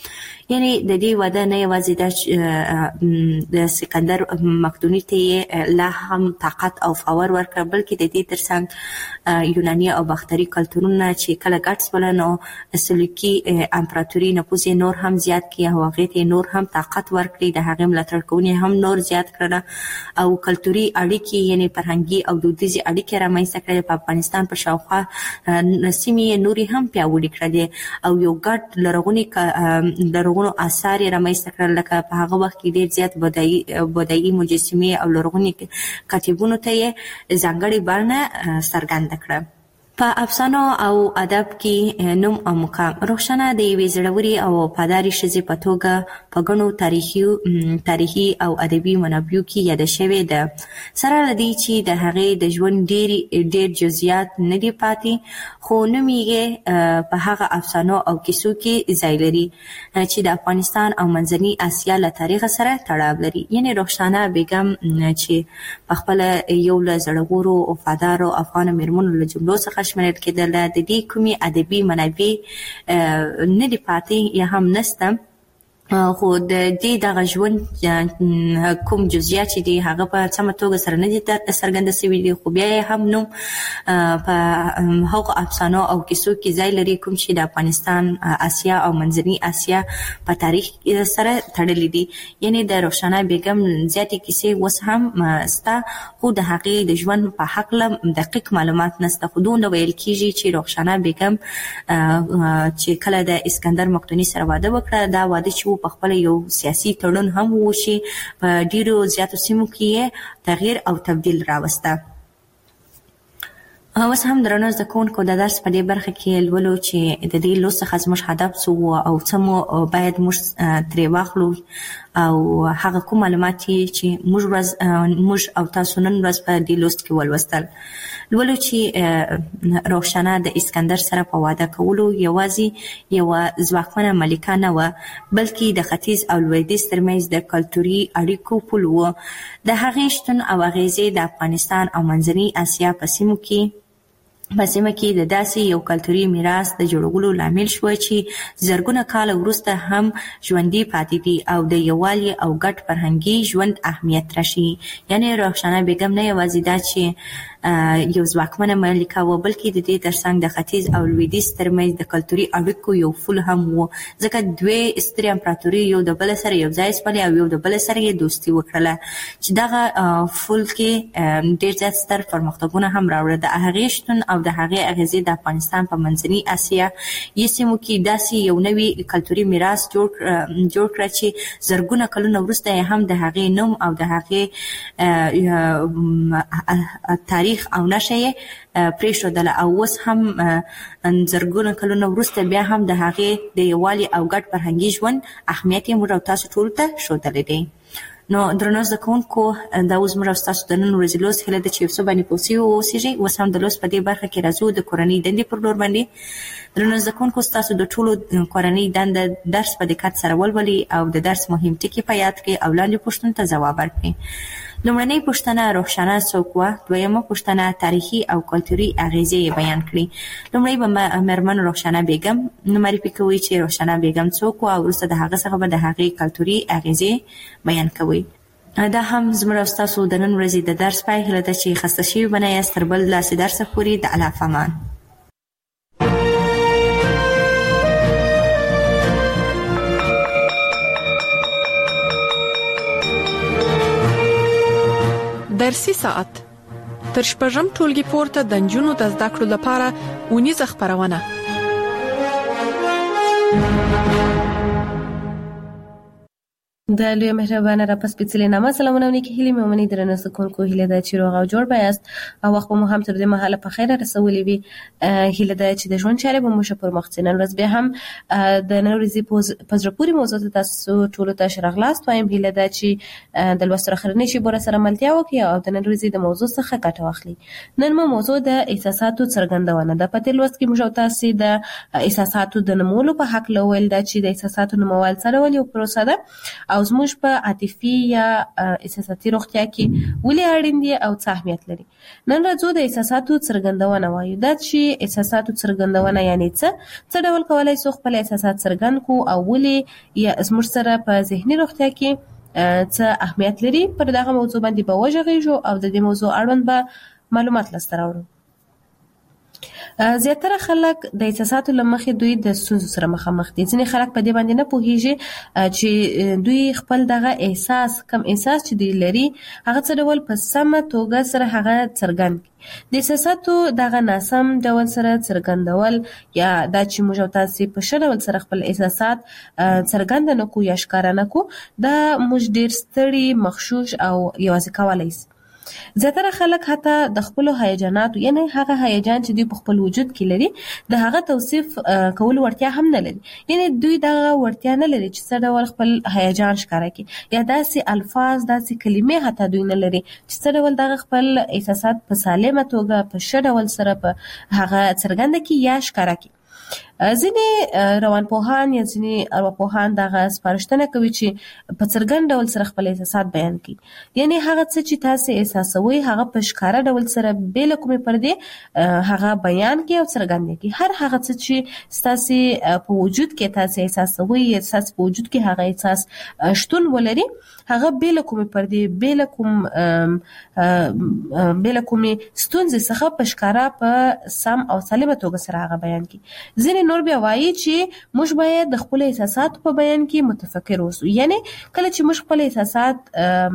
یعنی د دې واده نه یوازې د سکندر مقدوني ته لا هم طاقت او فاور ورکړ، بلکې د دې ترڅنګ یوناني او باختري کلتورونه چې کله ګډ شول نو سلوکي امپراتوري نفوذ نور هم زیات کړ او هغې ته نور هم طاقت ورکړي، د هغې ملاتړ کوونکي هم نور زیات کړل او کلتوري اړیکې یعنی فرهنګي او دودیزې اړیکې رامنځته کړې. په افغانستان په شاوخوا سیمې نورې هم پیاوړې کړلې او یو ګډ لرغونو آثار یې رامنځته کړل، لکه په هغه وخت کې ډېر زیات بودایي مجسمې او لرغوني کتیبونو ته یې ځانګړې بڼه څرګنده کړه. په افسانو او ادب کې نوم او مقام روښانه د یوې زړورې او وفادارې ښځې په توګه په ګڼو تاریخي او ادبي منابعو کې یاده شوې ده، سره له دې چې د هغې د ژوند ډېر جزئیات نه دي پاتې، خو نوم یې په هغه افسانو او کیسو کې ځای لري چې د افغانستان او منځنۍ اسیا له تاریخ سره تړاو لري. یعنې روښانه بیګم چې په خپله یو له زړورو وفادارو افغان میرمنو له جملو څخه شمېرل کېدله، د دې کومې ادبي منابع نه دي پاتې یا هم نشته، خو د دې دغه ژوند کوم جزئیات چې دي هغه په سمه توګه سره نه دي څرګنده شوي دي، خو بیا یې هم نوم په هغو افسانو او کیسو کې ځای لري کوم چې د افغانستان، اسیا او منځنۍ اسیا په تاریخ سره تړلي دي. یعنې د روښانه بیګم زیاتې کیسې اوس هم شته، خو د هغې د ژوند په هکله دقیق معلومات نشته، خو دومره ویل کېږي چې روښانه بیګم چې کله د اسکندر مقدوني سره واده وکړه، دا واده چې په خپل یو سیاسي تړون هم وشي، په ډیرو زیاتو سیمو کې تغییر او تبدیل راوسته. اوس هم درنو زده کوونکو د درس په دې برخه کې لولو چې د دې لوست څخه زموږ هدف څه و او څه مو باید موږ ترې واخلو او هغه کوم معلومات چې موږ او تاسو نن ورځ په دې لوست کې ولوستل. لولو چې روښانه د اسکندر سره په واده کولو یوازې یوه ځواکمنه ملکه نه وه، بلکې د ختیځ او لویدیځ ترمنځ د کلتوري اړیکو پل و. د هغې شتون او اغیزې د افغانستان او منځنۍ اسیا په سیمه کې د داسې یو کلتوري میراث د جوړولو لامل شوه چې زرګونه کاله وروسته هم ژوندي پاتې دي او د یووالي او ګډ فرهنګي ژوند اهمیت راشي. یعنې روښانه بیګم نه یوازې دا چې یو ځواکمنه ملکه وه، بلکې د دې ترڅنګ د ختیځ او لویدیځ ترمنځ د کلتوري اړیکو یو پل هم و، ځکه دوې سترې امپراتورۍ یو د بل سره یو ځای شولې او یو د بل سره یې دوستي وکړله چې دغه پل کې ډېر زیات ستر پرمختګونه هم راوړل. د هغې شتون او د هغې اغیزې د افغانستان په منځنۍ اسیا یې سیمو کې داسې یو نوی کلتوري میراث جوړ کړه چې زرګونه کلونه وروسته یې هم د هغې نوم او د هغې تاریخ او نښه یې پرېښودله او اوس هم زرګونه کلونه وروسته بیا هم د هغې د یووالي او ګډ فرهنګي ژوند اهمیت یې موږ او تاسو ټولو ته ښودلی دی. نو درنو زده کوونکو، دا اوس موږ او ستاسو د نن ورځې لوست هیله ده چې یو څه باندې پوه شوي واوسېږئ. اوس هم د لوست په دې برخه کې راځو د کورنۍ دندې پر لور باندې. درنو زده کوونکو، ستاسو د ټولو کورنۍ دنده درس په دقت سره ولولئ او د درس مهم ټکي په یاد کړئ او لاندې پوښتنو ته ځواب ورکړئ. لومړنۍ پوښتنه روښانه څوک وه؟ دویمه پوښتنه تاریخي او کلتوري اغیزې یې بیان کړي. لومړی به میرمن روښانه بیګم معرفي کوئ چې روښانه بیګم څوک وه او وروسته د هغه څخه به د هغې کلتوري اغیزې بیان کوئ. دا هم زموږ او ستاسو د نن ورځې د درس پای هیله ده چې خسته شوي به نه یاست. تر بل داسې درسه پورې د الله امان.
درسي ساعت تر شپږم ټولګي پورته د نجونو د زده کړو لپاره اونیزه خپرونه.
د لوی مهربانه را پس پیڅلې نامه سلامونه نیکی هیلې مې ومني. درنو زده کوونکو، هیله ده چې روغ او جوړ به یاست او وخت به مو هم تر دې مهاله په خیره رسولې وي. هیله ده چې د ژوند چارې به مو ښه پر مخ ځي. نن ورځ بیا هم د نن ورځې په زړه پورې موضوع ته تاسو ټولو ته ښه راغلاست وایم. هیله ده چې د لوست اخرنۍ شیبو سره ملتیا وکړئ او د نن ورځې د موضوع څخه ګټه واخلئ. نن مو موضوع د احساساتو څرګندونه ده. په دې لوست کې موږ تاسو د احساساتو د نمولو په حق لول دا چې د احساساتو نمول څه ډول یو پروسه ده او او زموږ په عاطفي یا احساساتي روغتیا کې ولې اړین دي او څه اهمیت لري. نن راځو د احساساتو څرګندونه وایو. دا چې احساساتو څرګندونه یعنی څه ډول کولای شو خپل احساسات څرګند کو او ولې یا زموږ سره په ذهني روغتیا کې څه اهمیت لري. پر دغه موضوع باندې به وژغېږو او د دې موضوع اړوند به معلومات لاسته راوړو. زیاتره خلک د احساساتو لمخې دوی د ستونزو سره مخامخ دي. ځینې خلک په دې باندې نه پوهیږي چې دوی خپل دغه احساس کم احساس چې دوی لري هغه څه ډول په سمه توګه سره هغه څرګند کړي. د احساساتو دغه ناسم ډول سره څرګندول یا دا چې موږ او تاسو په ښه ډول سره خپل احساسات څرګند نه کوو یا ښکاره نه کوو دا موږ ډېر ستړي مغشوش او یوازې کولی شي. زیاتره خلک حتی د خپل هیجاناتو یعنی هغه هیجان چې دوی په خپل وجود کې لري د هغه توصیف کول ورتیا هم نه لري. یعنی دوی دغه ورتیا نه لري چې څه ډول خپل هیجان ښکاره کړي یا داسې الفاظ داسې کلمې حتی دوی نه لري چې څه ډول دغه خپل احساسات په سالمه توګه په ښه ډول سره په هغه څرګند کړي یا ښکاره کړي. ځینې روانپوهان یا ځینې ارواپوهان دغه سپارښتنه کوي چې په څرګند ډول سره خپل احساسات بیان کړي. یعنی هغه څه چې تاسو احساسوي هغه په ښکاره ډول سره بې له کومې پردې هغه بیان کړي او څرګند کړي. هر هغه څه چې تاسو په وجود کې تاسو احساسوي یا تاسو په وجود کې هغه احساس شتون ولري هغه بې له کومې پردې بې له کومې ستونزې څخه په ښکاره په سم او سالمه توګه سره هغه بیان کړي. ځینې نور بیا وایي چې موږ باید د خپل احساساتو په بیان کې متفکر اوسو. یعنی کله چې موږ خپل احساسات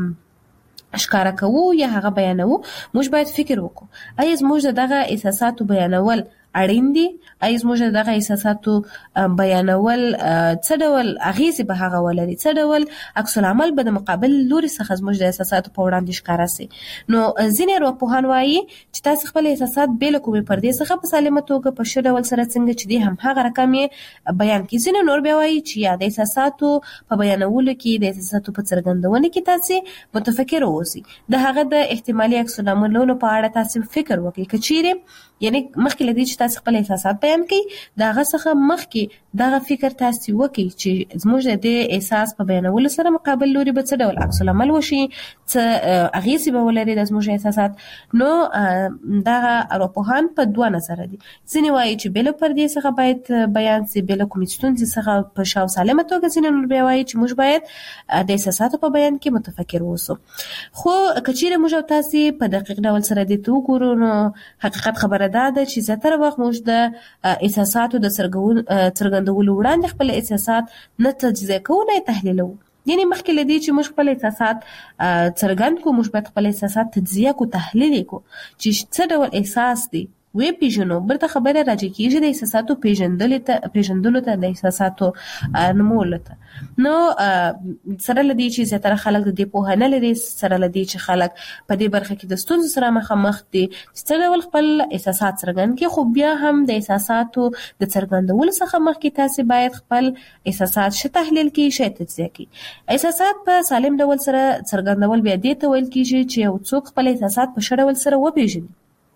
ښکاره کوو یا هغه بیانوو موږ باید فکر وکړو آیا زموږ دغه احساساتو بیانول اړین دي؟ آیا زموږ دغه احساساتو بیانول څه ډول اغیزې به هغه ولري؟ څه ډول عکس العمل به د مقابل لوري څخه زموږ د احساساتو په وړاندې ښکاره سي؟ نو ځینې ارواپوهان وایي چې تاسو خپل احساسات بې له کومې پردې څخه په سالمه توګه په ښه ډول سره څنګه چې دي هم هغه رقم یې بیان کړي. ځینې نور بیا وایي چې یا د احساساتو په بیانولو کې د احساساتو په څرګندونه کې تاسو متفکر اوسئ. د هغه د احتمالي عکس العملونو په اړه تاسو فکر وکړئ. که چیرې یعنی مخکې لدی چې تاسو خپل احساسات بیان کړئ دا هغه څخه مخکې دغه فکر تاسو وکړئ چې زموږ د احساس په بیانولو سره مقابل لوري به څه ډول عکس العمل وشي څه اغیزې به ولري د زموږ احساسات. نو دغه ارواپوهان په دوه نظر دي. ځینې وایي چې بې له پردې څخه باید بیان سي بې له کومې ستونزې څخه په ښه او سالمه توګه. ځینې نور بیا وایي چې موږ باید د احساساتو په بیان کې متفکر اوسو. خو که چیرې موږ او تاسو په دقیق ډول سره دې ته وګورو نو حقیقت خبره دا ده چې زیاتره وخت موږ د احساساتو د څرګندولو وړاندې خپل احساسات نه تجزیه کوو نه تحلیلوو. یعنی مخکې لدی چې موږ خپل احساسات څرګند کوو موږ باید خپل احساسات تجزیه کوو تحلیل کوو چې څه ډول احساس دی وی پیژنو. برته خبره راځي کېږي د احساساتو پیژندلو ته د احساساتو نمولو ته. نو سره لدی چې زیاتره خلک د دې پوهه نه لري سره لدی چې خلک په دې برخه کې د ستونزو سره مخامخ دي چې ډول خپل احساسات څرګند کړي. خو بیا هم د احساساتو د څرګندولو څخه مخکې تاسو باید خپل احساسات ښه تحلیل کړئ ښه تجزیه کړئ. احساسات په سالم ډول سره څرګندول بیا دې ته ویل کېږي چې یو څوک خپل احساسات په ښه ډول سره وپیژني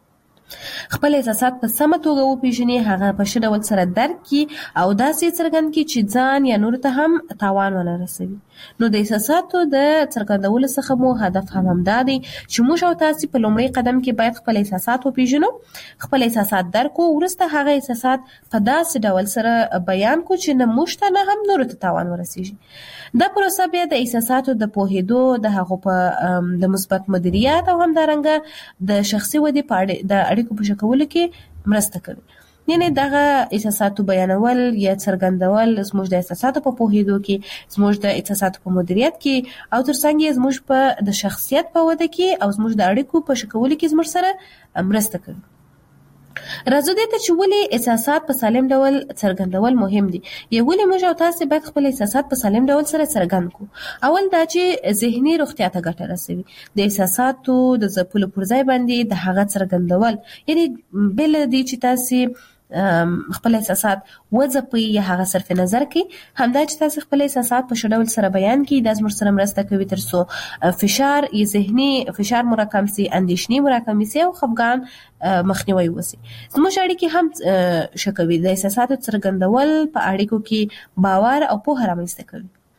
خپل احساسات په سمه توګه وپیژني هغه په ښه ډول سره درک کړي او داسې څرګند کړي چې ځان یا نورو ته هم تاوان ونه رسوي. نو د احساساتو د څرګندولو څخه مو هدف هم همدا دی چې موږ او تاسو په لومړي قدم کې باید خپل احساسات وپیژنو خپل احساسات درک کړو وروسته هغه احساسات په داسې ډول سره بیان کړو چې نه موږ ته نه هم نورو ته تاوان ورسیږي. دا پروسه بیا د احساساتو د پوهېدو د هغو په د مثبت مدیریت او همدارنګه د شخصي ودې په د اړیکو په ښه کولو کې مرسته کوي. یعنی دغه احساساتو بیانول یا څرګندول زموږ د احساساتو په پوهېدو کې زموږ د احساساتو په مدیریت کې او ترڅنګ یې زموږ په د شخصیت په وده کې او زموږ د اړیکو په ښه کولو کې زموږ سره مرسته کوي. راځو دې ته چې ولې احساسات په سالم ډول څرګندول مهم دي یا ولې موږ او تاسو باید خپل احساسات په سالم ډول سره څرګند کړو. اول دا چې ذهني روغتیا ته ګټه رسوي. د احساساتو د ځپلو پر ځای باندې د هغه څرګندول یعنی بل دي چې تاسو خپل احساسات وځپي یا هغه صرف نظر کې همدا چې تاسو خپل احساسات په ښه ډول سره بیان کړئ د زموږ سره مرسته کوي ترڅو فشار یا ذهني فشار مراکم سي اندېښنې مراکم سي او خفګان مخنیوي وسی. زموږ اړیکې هم ښه کوي. د احساساتو څرګندول په اړیکو کې باور او پوهه رامنځته کوي.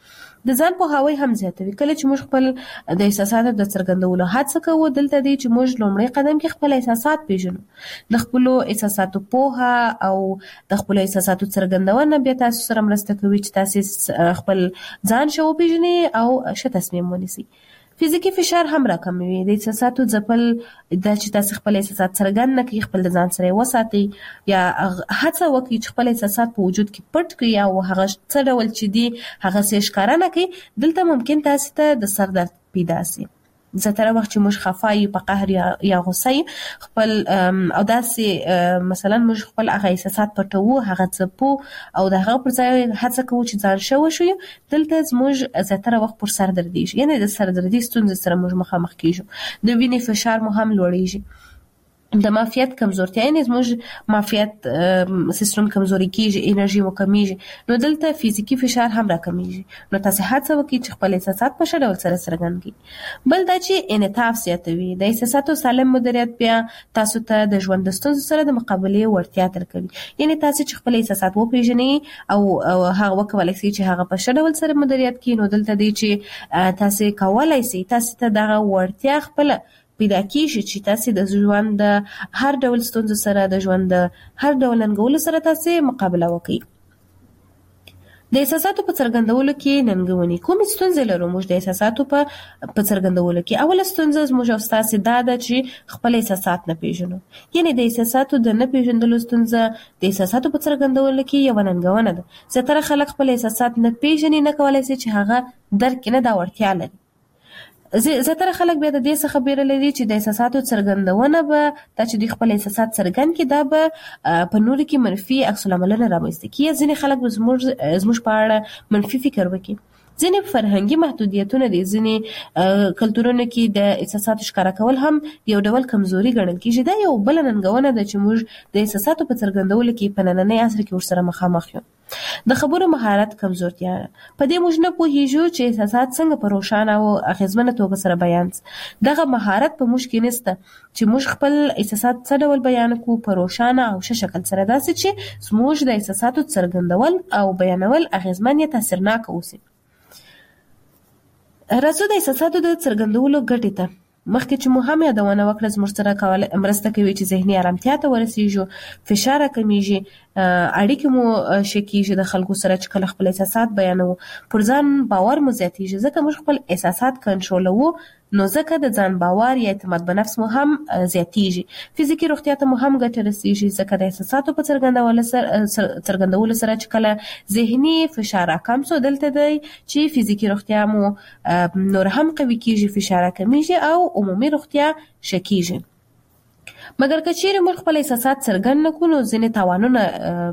د ځان پوهاوی هم زیاتوي. کله چې موږ خپل د احساساتو د څرګندولو هڅه کوو، دلته دی چې موږ لومړی قدم کې خپل احساسات پیژنو. د خپل احساساتو پوهه او د خپل احساساتو څرګندونه بیا تاسو سره مرسته کوي چې تاسو خپل ځان شو پیژنئ او ښه تصمیم ونیسئ. فزیکی فشار هم راکموي. د احساساتو ځپل د چې تاسو خپل احساسات څرګند نه کړئ، خپل د ځان سره وساتئ یا هڅه وکړئ چې خپل احساسات په وجود کې پټ کړئ او هغه څه ډول چې دي هغه څه ښکاره نه کړئ. دلته ممکن تاسو ته د سر درد پیدا شي. زیاتره وخت چې موږ خفه یو، په قهر یا غوسه یو، خپل او داسې مثلا موږ خپل هغه احساسات پټوو، هغه څپو او د هغه پر ځای هڅه کوو چې ځان ښه وښیو، دلته زموږ زیاتره وخت پر سر دردیږي. یعنې د سر دردي ستونزې سره موږ مخامخ کیږو. د وینې فشار مو هم لوړیږي. د معافیت کمزورتیا، یعنې زموږ معافیت سیستم کمزوري کیږي، انرژي مو کمیږي. نو دلته فزیکی فشار هم راکمیږي. نو تاسو هڅه وکړئ چې خپل احساسات په ښه ډول سره څرګند کړئ. بل دا چې انعطاف زیاتوي. د احساساتو سالم مدیریت بیا تاسو ته د ژوند د ستونزو سره د مقابلې وړتیا درکوي. یعنې تاسو چې خپل احساسات وپیژنئ او هغه وکولای شئ چې هغه په ښه ډول سره مدیریت کړئ، نو دلته دی چې تاسو کولای شئ، تاسو ته دغه وړتیا خپل پیدا کیږي چې تاسو د ژوند د هر ډول ستونزو سره، د ژوند د هر ډول ننګولو سره تاسو مقابله وکړئ. د احساساتو په څرګندولو کې ننګونې. کومې ستونزې لرو موږ د احساساتو په څرګندولو کې؟ اوله ستونزه زموږ او ستاسو دا ده چې خپل احساسات نه پیژنو. یعنې د احساساتو د نه پیژندلو ستونزه د احساساتو په څرګندولو کې یو ننګونه ده. زیاتره خلک خپل احساسات نه پیژني، نه کولای شي چې هغه درک نه دا وړتیا لري. زیاتره خلک بیا د دې څخه بیره لري چې د احساساتو څرګندونه به دا چې دوی خپل احساسات څرګند کړي، دا به په نورو کې منفي عکس العملونه رامنځته کړي. ځینې خلک به زموږ په اړه منفي فکر وکړي. ځینې فرهنګي محدودیتونه دي، ځینې کلتورونو کې د احساساتو ښکاره کول هم یو ډول کمزوري ګڼل کېږي. دا یو بل ننګونه ده چې موږ د احساساتو په څرګندولو کې په نننۍ عصر کې ورسره مخامخ یو. د خبرو مهارت کمزورتیا. په دې موږ نه پوهیږو چې احساسات څنګه په روښانه او اغیزمنه توګه سره بیان شي. دغه مهارت په موږ کې نشته چې موږ خپل احساسات څه ډول بیان کړو په روښانه او ښه شکل سره، داسې چې زموږ د احساساتو څرګندول او بیانول اغیزمن یا تاثیرناک اوسي. راځو د احساساتو د څرګندولو ګټې ته. مخکې چې مو هم یادونه وکړه، زموږ سره مرسته کوي چې ذهني آرامتیا ته ورسیږو، فشار کمیږي، اړیکې مو ښه کیږي د خلکو سره چې کله خپل احساسات بیانوو، پر ځان باور مو زیاتیږي. ځکه موږ خپل احساسات کنټرولوو، نو ځکه د ځان باور یا اعتماد په نفس مو هم زیاتیږي. فزیکی روغتیا ته مو هم ګټه رسیږي، ځکه د احساساتو په څرګندولو سره چې کله ذهني فشار راکم شو، دلته دی چې فزیکی روغتیا مو نور هم قوي کیږي، فشار کمیږي او عمومي روغتیا ښه کیږي. مګر که چیرې موږ خپل احساسات څرګند نه کړو، نو ځینې تاوانونه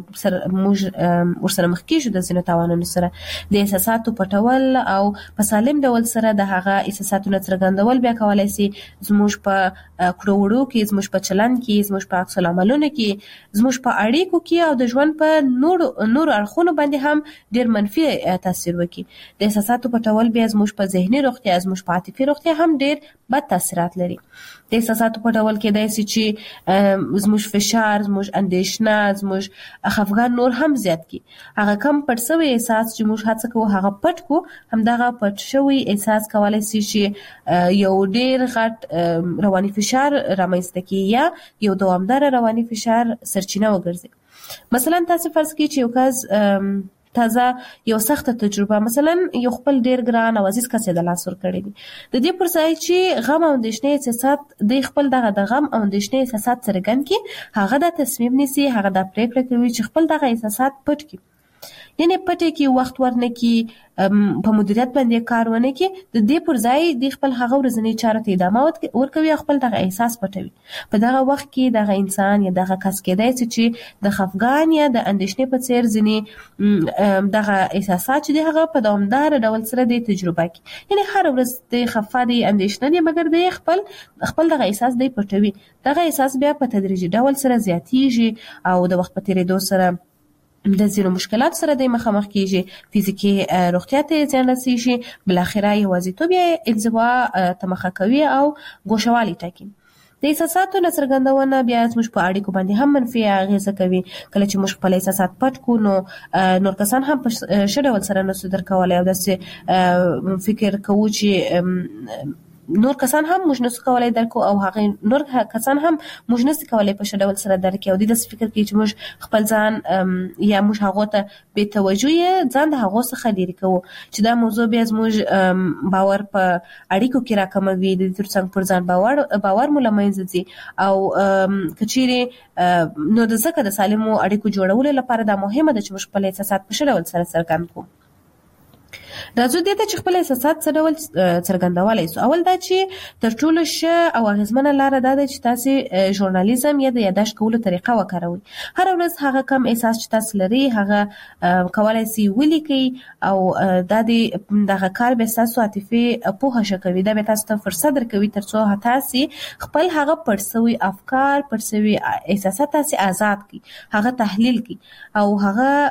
موږ ورسره مخ کیږو. د ځینو تاوانونو سره د احساساتو پټول او په سالم ډول سره د هغه احساساتو نه څرګندول بیا کولای شي زموږ په کړو وړو کې، زموږ په چلند کې، زموږ په عکس العملونو کې، زموږ په اړیکو کې او د ژوند په نورو اړخونو باندې هم ډېر منفي تاثیر وکړي. د احساساتو پټول بیا زموږ په ذهني روغتیا، زموږ په عاطفي روغتیا هم ډېر بد تاثیرات لري. د احساساتو پټول کېدای شي چې زموږ فشار، زموږ اندېښنه، زموږ خفګان نور هم زیات کړي. هغه کم پټ شوی احساس چې موږ هڅه کوو هغه پټ کړو، همدغه پټ شوی احساس کولای شي چې یو ډېر غټ رواني فشار رامنځته کړي یا یو دوامدار رواني فشار سرچینه وګرځي. مثلا تاسو فرض کړئ چې یو کس تازه یو سخته تجربه، مثلا یو خپل ډیر ګران او عزیز کس د لاس ور کړی دي، د دې پر ځای چې غم او اندېښنې احساسات د خپل دغه د غم او اندېښنې احساسات څرګند کړي، هغه د تصمیم نیسي، هغه د پریکړه کوي چې خپل دغه احساسات پټ کړي. یعنی پټه کې وخت ورنه کې په مدیریت باندې کار ونه کې، د دې پر ځای د خپل هغه ورځنی چارو ته ادامه ورکوي، خپل دغه احساس پټوي. په دغه وخت کې دغه انسان یا دغه کس کېدای چې د خفګان یا د اندېښنې په څیر ځینې دغه احساسات چې هغه په دوامدار ډول سره د تجربه کوي، یعنی هر ورځ د خفه دي، اندېښنه دي، مګر د خپل دغه احساس دی پټوي. دغه احساس بیا په تدریجي ډول سره زیاتیږي او د وخت په تیریدو سره د ځینو مشکلات سره د مخامخ کیږي، فزیکی روغتیا ته زیان رسیږي، بل اخره یوازیتوب یا انزوا ته مخه کوي او ګوښوالی ټاکي. د احساساتو څرګندونه بیا زموږ په اړیکو باندې هم منفي اغیزه کوي. کله چې موږ خپل احساسات پټ کو نو نور کسان هم په ښه ډول سره نشو درکولای او داسې فکر کوو چې نور کسان هم موږ نشو کولای درکو او هغه نور کسان هم موږ نشو کولای په ښه ډول سره درکو. د دې فکر کوي چې موږ خپل ځان یا موږ هغه ته بې توجهي ځان د هغه څخه لري کوو چې دا موضوع بیا زموږ باور په اړیکو کې راکموي. د ترڅنګ پر ځان باور مو لمنځه ځي او کچيري نو د ځکه د سالمو اړیکو جوړولو لپاره دا مهمه ده چې موږ خپل احساسات په ښه ډول سره څرګند کړو. راځو دې ته چې خپل احساسات څه ډول څرګندولای شو. اول دا چې تر ټولو ښه او اغیزمنه لاره دا ده چې تاسو ژورنالیزم یا د یادښت کولو طریقه وکاروئ. هر ورځ هغه کم احساس چې تاسو لري هغه کولای شئ ولیکئ او دا دغه کار به تاسو عاطفي پوهه شکوي. دا به تاسو ته فرصت درکوي ترڅو تاسو خپل هغه پرسوي افکار پرسوي احساسات تاسو آزاد کړئ، هغه تحلیل کړئ او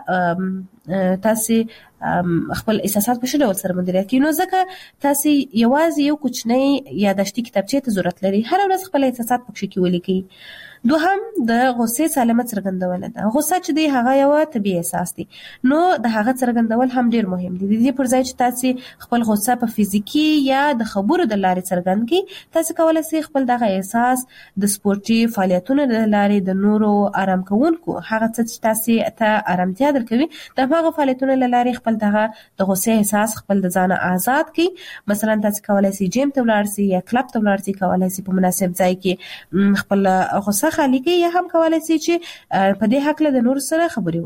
هغه تاسو خپل احساسات په ښه ډول سره مدیریت کړئ. نو ځکه تاسو یوازې یو کوچنی یادښتي کتابچې ته ضرورت لري. هر ورځ خپل احساسات پکې کې ولیکئ. دوهم د غصې سالمه څرګندونه ده. غصه چې دی هغه یو طبيعي احساس دی، نو د هغه څرګندول هم ډیر مهم دي. د دې پر ځای چې تاسو خپل غصه په فزیکی یا د خبرو د لارې څرګند کړئ، تاسو کولای شئ خپل دغه احساس د سپورتي فعالیتونو د لارې د نورو آرام کوونکو هغه څه چې تاسو ته آرامتیا درکوي د هغه فعالیتونو د لارې خپل دغه د غصې احساس خپل د ځان آزاد کړئ. مثلا تاسو کولای شئ جیم ته ولاړ شئ یا کلب ته ولاړ شئ، کولای شئ په مناسب ځای کې خپل غصه خالی کړئ یا هم کولای شئ چې په دې حق له د نور سره خبرې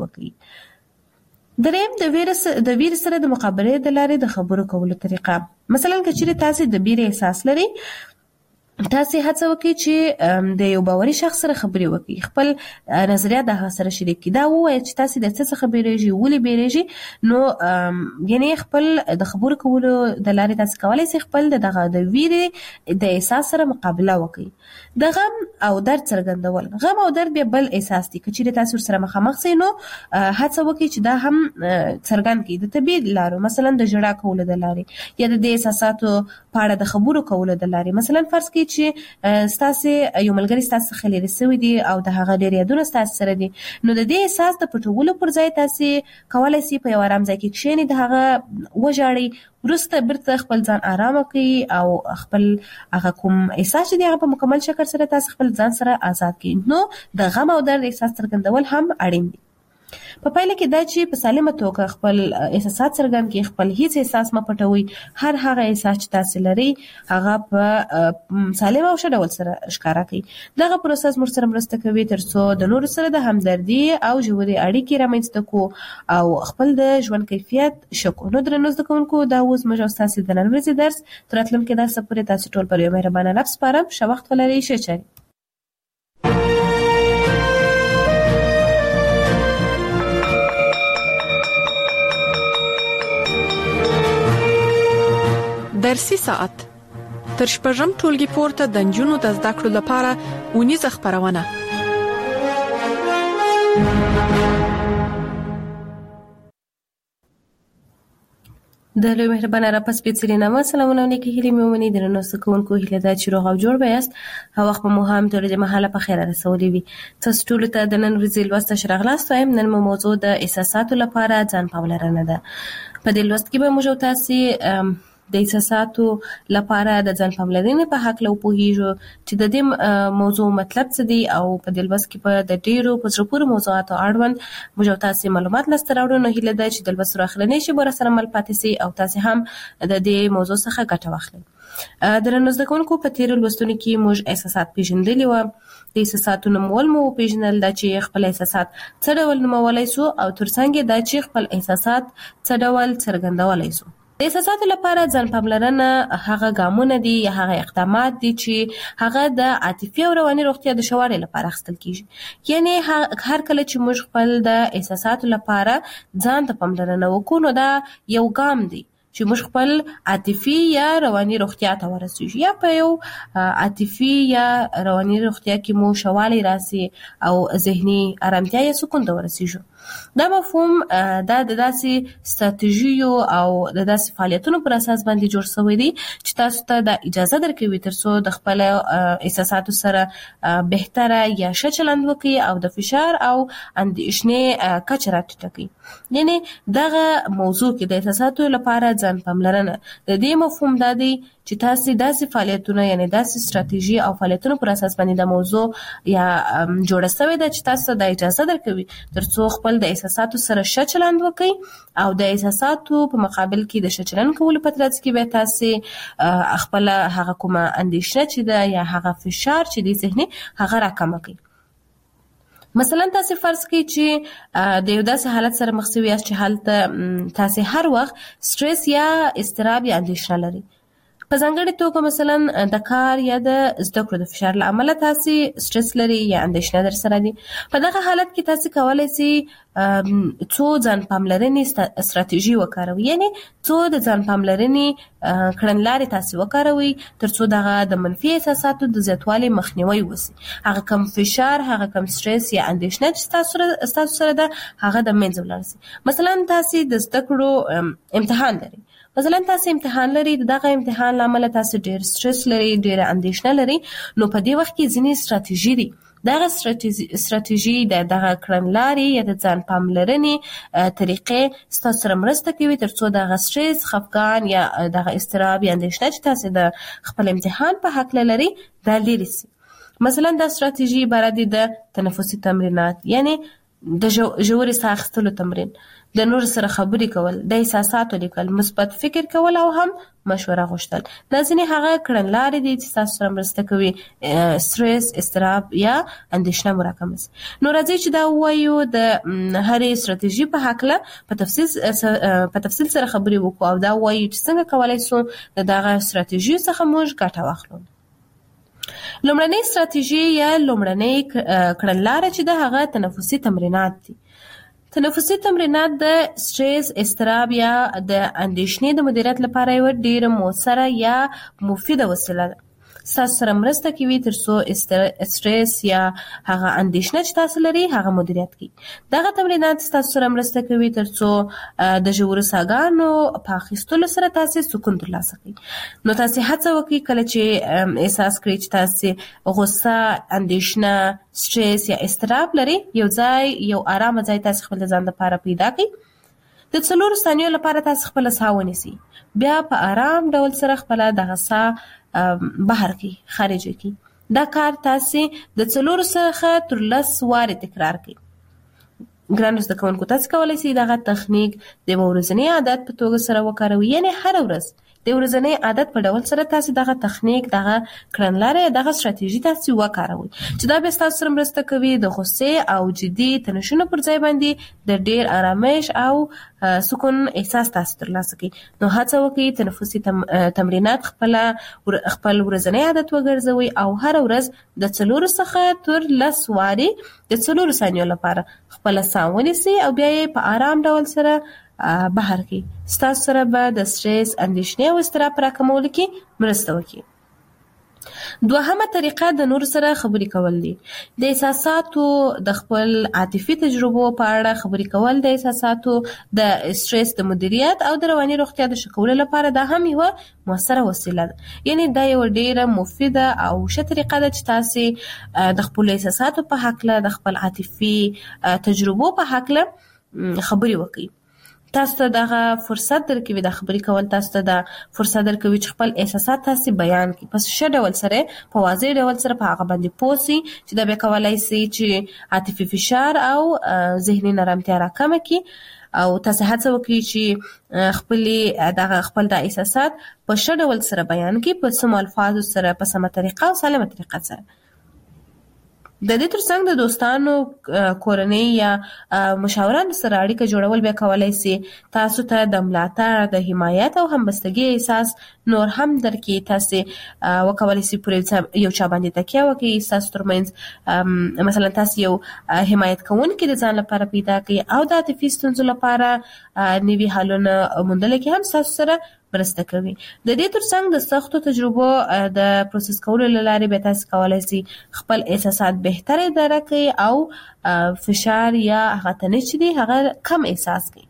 وکړئ. دریم د ویر سره د مقابله د لارې د خبرو کولو طریقه. مثلا کچېرې تاسو د ویر احساس لري، تاسو هڅه وکړئ چې د یو باوري شخص سره خبرې وکړئ، خپل نظریات د هغه سره شریک کړئ. دا ووایئ چې تاسو د څه څخه بیریږئ، ولې بیریږئ. نو یعنی خپل د خبرو کولو د لارې تاسو کولای شئ خپل دغه د ویرې د احساس سره مقابله وکړئ. د غم او درد څرګندول. غم او درد به بل احساس دي. کچېرې تاسو سره مخامخ شئ نو هڅه وکړئ چې دا هم څرګند کړئ د طبيعي لارو، مثلا د ژړا کولو د لارې یا د احساساتو په اړه د خبرو کولو د لارې. مثلا فرض کړئ چې ستاسو یو ملګری ستاسو څخه لرې شوی دی او د هغه ډېر یادونه ستاسو سره دي، نو د دې احساس د پټولو پر ځای تاسو کولای شئ په یو آرام ځای کې کښېنئ، د هغه وژاړئ، وروسته بیرته خپل ځان آرام کړئ او خپل هغه کوم احساس چې دی هغه په مکمل شکل سره تاسو خپل ځان سره آزاد کړئ. نو د غم او درد احساس څرګندول هم اړین دي. په پایله کې دا چې په سالمه توګه خپل احساسات څرګند کړئ، خپل هیڅ احساس مه پټوئ. هر هغه احساس چې تاسو لري هغه په سالمه او ښه ډول سره ښکاره کړئ. دغه پروسس موږ سره مرسته کوي ترڅو د نورو سره د همدردي او ژورې اړیکې رامنځته کړو او خپل د ژوند کیفیت ښه کړو. نو درنو زده کوونکو، دا اوس موږ او ستاسو د نن ورځې درس تر راتلونکي درسه پورې تاسو ټول پر یو مهربانه رب سپارم. ښه وخت ولرئ. ښه چارې.
درسي ساعت تر شپږم ټولګي پورته د نجونو د زده کړو لپاره اونیزه خبرونه.
د لوی مهربانه را پس پیڅلې نامه سلامونه نیکی هیلې مې ومني. د نو سکونکو هیله ده چې روغ او جوړ بیاست. هغه وخت مو هم تر دې مهاله په خیر رسولې وي. تاسو ټول ته د نن ورځې لوست شرغلاست وایم. نن موضوع د احساساتو لپاره ځان پاملرنه ده. په دې لوست کې به موږ تاسو د احساساتو لپاره د ځان پاملرنې په حق له پوهیږو چې د دې موضوع مطلب څه دی او په دې لوست کې په د ډیرو په زړه پورې موضوعاتو اړوند موږ تاسو معلومات لاسته راوړو. نو هیله ده چې د لوست اخرنۍ شی بر سره مل پاتې سي او تاسو هم د دې موضوع څخه ګټه واخلئ. درنو زده کوونکو، په تیر لوستونو کې موږ احساسات پیژندلي و. د احساساتو نومول مو پیژنل دا چې خپل احساسات څه ډول نومولای سو او ترڅنګ دا چې خپل احساسات څه ډول څرګندولای سو. د احساساتو لپاره ځان پاملرنه هغه ګامونه دي یا هغه اقدامات دي چې هغه د عاطفي او رواني روغتیا د ښه والي لپاره اخیستل کیږي. یعنی هر کله چې موږ خپل د احساساتو لپاره ځان ته پاملرنه وکړو نو دا یو ګام دی چې موږ خپل عاطفي یا رواني روغتیا ته ورسیږو یا په یو عاطفي یا رواني روغتیا کې مو شوالی راسي او ذهني آرامتیا یا سکون ته ورسیږو. دا مفهوم دا د داسې ستراتیژیو او د داسې فعالیتونو پر اساس باندې جوړ شوی دی چې تاسو ته د اجازه درکوي ترڅو د خپل احساساتو سره بهتره یا ښه چلند وکړي او د فشار او اندېښنې کچه راټیټه کړي. یعنی دغه موضوع کې د احساساتو لپاره ځان پاملرنه د دې مفهوم دا دی چې تاسو داسې فعالیتونه یعنی داسې ستراتیژي او فعالیتونو پر اساس باندې د موضوع یا جوړه شوی ده چې تاسو د اجازه درکوي ترڅو خپل د احساساتو سره ښه چلند وکړي او د احساساتو په مقابل کې د ښه چلند کولو په ترڅ کې به تاسو خپل هغه کومه اندېښنه چې ده یا هغه فشار چې دی ذهني هغه راکم کړئ. مثلا تاسو فرض کړئ چې د یو داسې حالت سره مخ شوي یاست چې هلته تاسو هر وخت سټرس یا اضطراب یا اندېښنه لري. په ځانګړې توګه مثلا د کار یا د زده کړو د فشار له امله تاسو سټرس لري یا اندېښنه در سره دي. په دغه حالت کې تاسو کولای شئ څو ځان پاملرنې ستراتیژي وکاروئ، یعنی څو د ځان پاملرنې کړنلارې تاسو وکاروئ ترڅو دغه د منفي احساساتو د زیاتوالي مخنیوي وشي. هغه کم فشار، هغه کم سټرس یا اندېښنه چې تاسو سره ده هغه د منځه ولاړ شي. مثلا تاسو د زده کړو امتحان لري، مثلا تاسو امتحان لري، دغه امتحان لامل تاسو ډیر سټرس لري، ډیر اندېښنه لري، نو په دې وخت کې ځینې ستراتیژي دي. دغه ستراتیژي دغه کړنلارې یا د ځان پاملرنې طریقې ستاسو سره مرسته کوي ترڅو دغه سټرس، خفګان یا دغه اضطراب یا اندېښنه چې تاسو د خپل امتحان په حق لري دا لري سي. مثلا دا ستراتیژي عبارت دي د تنفسي تمرینات، یعنی د ژورې ساه اخیستلو تمرین، د نور سره خبرې کول، د احساساتو لیکل، مثبت فکر کول او هم مشوره غوښتل. دا ځینې هغه کړنلارې دي چې تاسو سره مرسته کوي سټرس، اضطراب یا اندېښنه مراکمه شي. نو راځئ چې دا ووایو د هرې ستراتیژي په هکله په تفصیل سره خبرې وکړو او دا ووایو چې څنګه کولی شو د دغه ستراتیژیو څخه موږ ګټه واخلو. لومړنۍ ستراتیژي یا لومړنۍ کړنلاره چې د هغه تنفسي تمرینات دي. تنفسي تمرینات د سټرس، اضطراب یا د اندېښنې د مدیریت لپاره یو ډېر مؤثره یا مفیده وسیله ده. تاسو سره مرسته کوي ترڅو سټرس یا هغه اندېښنه چې تاسو لري هغه مدیریت کړئ. دغه تمرینات تاسو سره مرسته کوي ترڅو د ژورو ساګانو په اخیستلو سره تاسو سکون ترلاسه کړئ. نو تاسو هڅه وکړئ کله چې احساس کړئ چې تاسو غوسه، اندېښنه، سټرس یا اضطراب لري، یو آرامه ځای تاسو خپل ځان لپاره پیدا کړئ. د 4 ثانیو لپاره تاسو خپل ساه ونیسئ، بیا په آرام ډول سره خپل دغه ساه بهر کی خارج کی. دا کار تاسو د 4 څخه تر 10 واره تکرار کړئ. ګرانو زده کوونکو، تاسو کولی شئ دغه تخنیک د ورځني عادت په توګه سره وکاروئ، یعنی هر ورځ د ورځني عادت په ډول سره تاسو دغه تخنیک، دغه کړنلارې، دغه ستراتیژي تاسو وکاروئ چې دا به تاسو سره مرسته کوي د غوسې او جدي تنشونو پر ځای باندې د ډیر آرامش او سکون احساس تاسو ترلاسه کړئ. نو هڅه وکړئ تنفسي تمرینات خپل ورځنی عادت وګرځوئ او هر ورځ د 4 څخه تر 10 وارې د 4 ثانیو لپاره خپل ساه ونیسئ او بیا یې په آرام ډول سره بهر کی. ستاسو سره به د سټرس، اندېښنې او اضطراب راکمولو کې مرسته وکړي. دوهمه طریقه د نور سره خبرې کول دي. د احساساتو د خپل عاطفي تجربو په اړه خبرې کول د احساساتو د سټرس د مدیریت او د رواني روغتیا د ښه کولو لپاره دا هم یوه مؤثره وسیله ده. یعنی دا یو ډیره مفیده او ښه طریقه ده چې تاسو د خپل احساساتو په هکله، د خپل عاطفي تجربو په هکله خبرې وکړئ. تاسو ته دغه فرصت درکوي، د خبرې کول تاسو ته د فرصت درکوي چې خپل احساسات تاسو بیان کړئ، په ښه ډول سره، په واضح ډول سره په هغه باندې پوه شئ چې دا به کولای شي چې عاطفي فشار او ذهني نرمتیا راکمه کړي او تاسو هڅه وکړئ چې خپل د احساسات په ښه ډول سره بیان کړئ، په سمو الفاظو سره، په سمه طریقه او سالمه طریقه سره. د دې ترڅنګ د دوستانو کورنۍ یا مشاورانو سره اړیکه جوړول بیا کولای شي تاسو ته د ملاتړ د حمایت او همبستګۍ احساس نور هم درکې. تاسو وکولای شي پر یو چا باندې تکیه وکړئ، تاسو ترمنځ مثلا تاسو یو حمایت کوونکی د ځان لپاره پیدا کړئ او د عاطفي ستونزو لپاره نوي حلونه موندل کې هم تاسو سره مرسته کوي. د دې ترڅنګ د سختو تجربو د پروسس کولو لپاره به تاسو کولای شئ خپل احساسات بهتر اداره کړئ او فشار یا هغه تنش دي هغه کم احساس کړئ.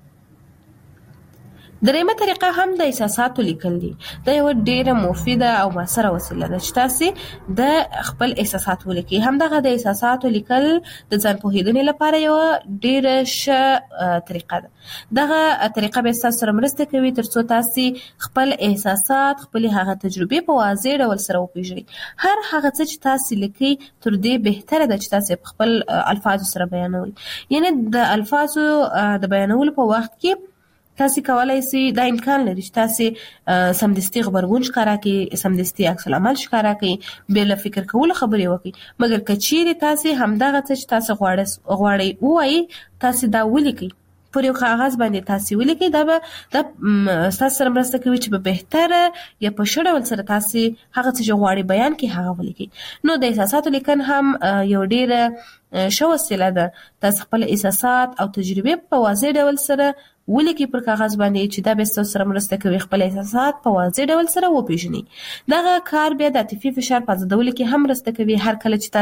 درېمه طریقه هم د احساساتو لیکل دي. دا یو ډیره مفیده او موثره وسیله ده چې تاسو د خپل احساسات ولیکئ. همدغه د احساساتو لیکل د ځان پوهیدنې لپاره یو ډیره ښه طریقه ده. دغه طریقه به تاسو سره مرسته کوي ترڅو تاسو خپل احساسات، خپل هغه تجربې په واضح ډول سره وپیژنئ. هر هغه څه چې تاسو لیکئ تر دې بهتره ده چې تاسو خپل الفاظ سره بیانوي. یعنی د الفاظو د بیانولو په وخت کې تاسو کولای شئ، دا امکان لري چې تاسو سمدستي خبرګون ښکارا کړئ، سمدستي عکس العمل ښکارا کړئ، بې له فکر کولو خبرې وکړئ. مګر کچېرې تاسو همدغه څه چې تاسو غواړئ ووایئ تاسو دا ولیکئ پر یو کاغذ باندې، تاسو ولیکئ. دا تاسو سره مرسته کوي چې په بهتره یا په ښه ډول سره تاسو هغه څه چې غواړئ بیان کړئ هغه ولیکئ. نو د احساساتو لیکن هم یو ډیره ښه وسیله ده. تاسو خپل احساسات او تجربې په واضح ډول سره ولیکئ پر کاغذ باندې چې دا به تاسو سره مرسته کوي خپل احساسات په واضح ډول سره وپیژنئ. دغه کار بیا د عاطفي فشار په ازادولو کې هم مرسته کوي. هر کله چې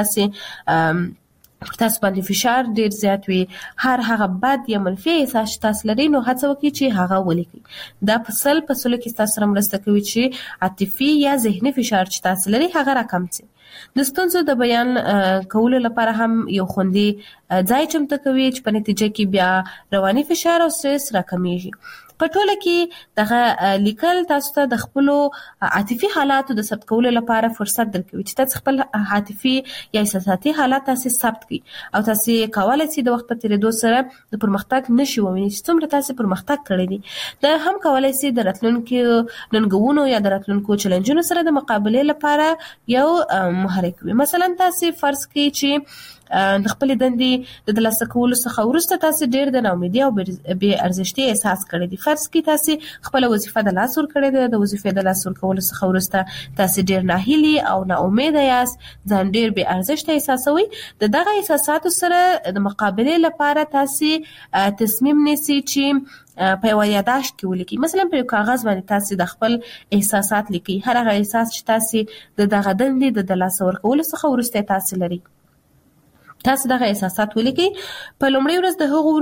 تاسو باندې فشار ډیر زیات وي، هر هغه بد یا منفي احساس تاسو لري، نو هڅه وکړئ چې هغه ولیکئ. دا په سلو کې تاسو سره مرسته کوي چې عاطفي یا ذهني فشار چې تاسو لري هغه راکم شي. د ستونزو د بیان کولو لپاره هم یو خوندي ځای چمتو کوي چې په نتیجه کې بیا رواني فشار او سټرس راکمیږي. په ټوله کې دغه لیکل تاسو ته د خپل عاطفي حالاتو د ثبت کولو لپاره فرصت درکوي چې تاسو خپل عاطفي یا احساساتي حالات تاسو ثبت کړئ او تاسو کولای شئ د وخت په تیریدو سره د پرمختګ نشي ووینئ چې څومره تاسو پرمختګ کړی دی. دا هم کولای شئ د راتلونکو ننګونو یا د راتلونکو چیلنجونو سره د مقابله لپاره یو محرک وي. مثلا تاسو فرض کړئ چې د خپل دندې د ترلاسه کولو څخه وروسته تاسو ډیر د ناامیدۍ او بې ارزښتۍ احساس کړی دی. فرض کړئ تاسو خپل وظیفه د لاس ور کړې ده، د وظیفې د لاس ور کولو څخه وروسته تاسو ډیر ناهیلي او ناامیده یاست، ځان ډیر بې ارزښته احساسوي. دغه احساساتو سره د مقابله لپاره تاسو تصمیم نیسئ چې په یو یاداشت کې ولیکئ. مثلا په یو کاغذ باندې تاسو د خپل احساسات لیکئ، هر هغه احساس چې تاسو د دغه دندې د لاس ور کولو څخه وروسته تاسو لري. تاسو دغه احساسات ولیکئ. په لومړۍ ورځ د هغو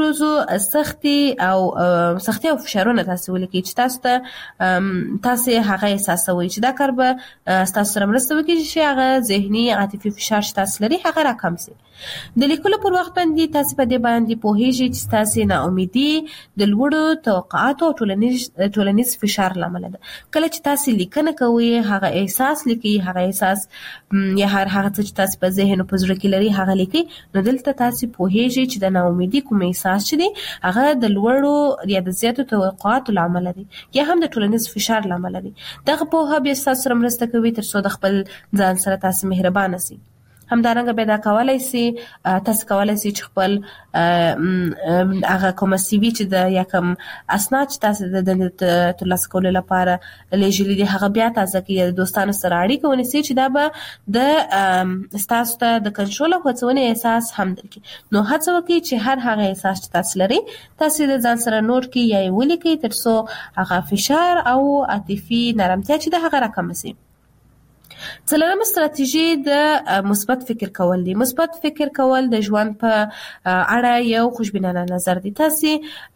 ورځو سختي او فشارونه تاسو ولیکئ چې تاسو هغه احساسوي، چې دا کار به تاسو سره مرسته وکړي چې هغه ذهني عاطفي فشار چې تاسو لري هغه راکم شي. د لیکلو پر وخت باندې تاسو په دې باندې پوهیږئ چې تاسو ناامیدي د لوړو توقعاتو او ټولنیز فشار لامل ده. کله چې تاسو لیکنه کوئ هغه احساس لیکئ، هغه احساس یا هر هغه څه چې تاسو په ذهن او په زړه کې لري هغه لیکئ. نو دلته تاسو پوهیږئ چې د ناامیدي کوم احساس چې دی هغه د لوړو یا د زیاتو توقعاتو لامل دی یا هم د ټولنیز فشار لامل دی. دغه پوهه به تاسو سره مرسته کوي ترڅو د خپل ځان سره تاسو مهربانه شئ. همدارنګه به دا کولای شي تاسو کولای شئ چې خپل هغه کوم سی وی چې د یا کوم اسناد چې تاسو د دندې ترلاسه کولو لپاره لېږلي دي هغه بیا تاسو کې د دوستانو سره اړیکه ونیسئ چې دا به د تاسو ته د کنټرول او هڅونې احساس هم درکړي. نو هڅه وکړئ چې هر هغه احساس چې تاسو لري تاسو د ځان سره نوٹ کړئ یا ولیکئ ترڅو هغه فشار او عاطفي نرمتیا چې د هغه راکم شي. څلورمه ستراتیژي د مثبت فکر کول دي. مثبت فکر کول د ژوند په اړه یو خوشبینانه نظر دی. تاسو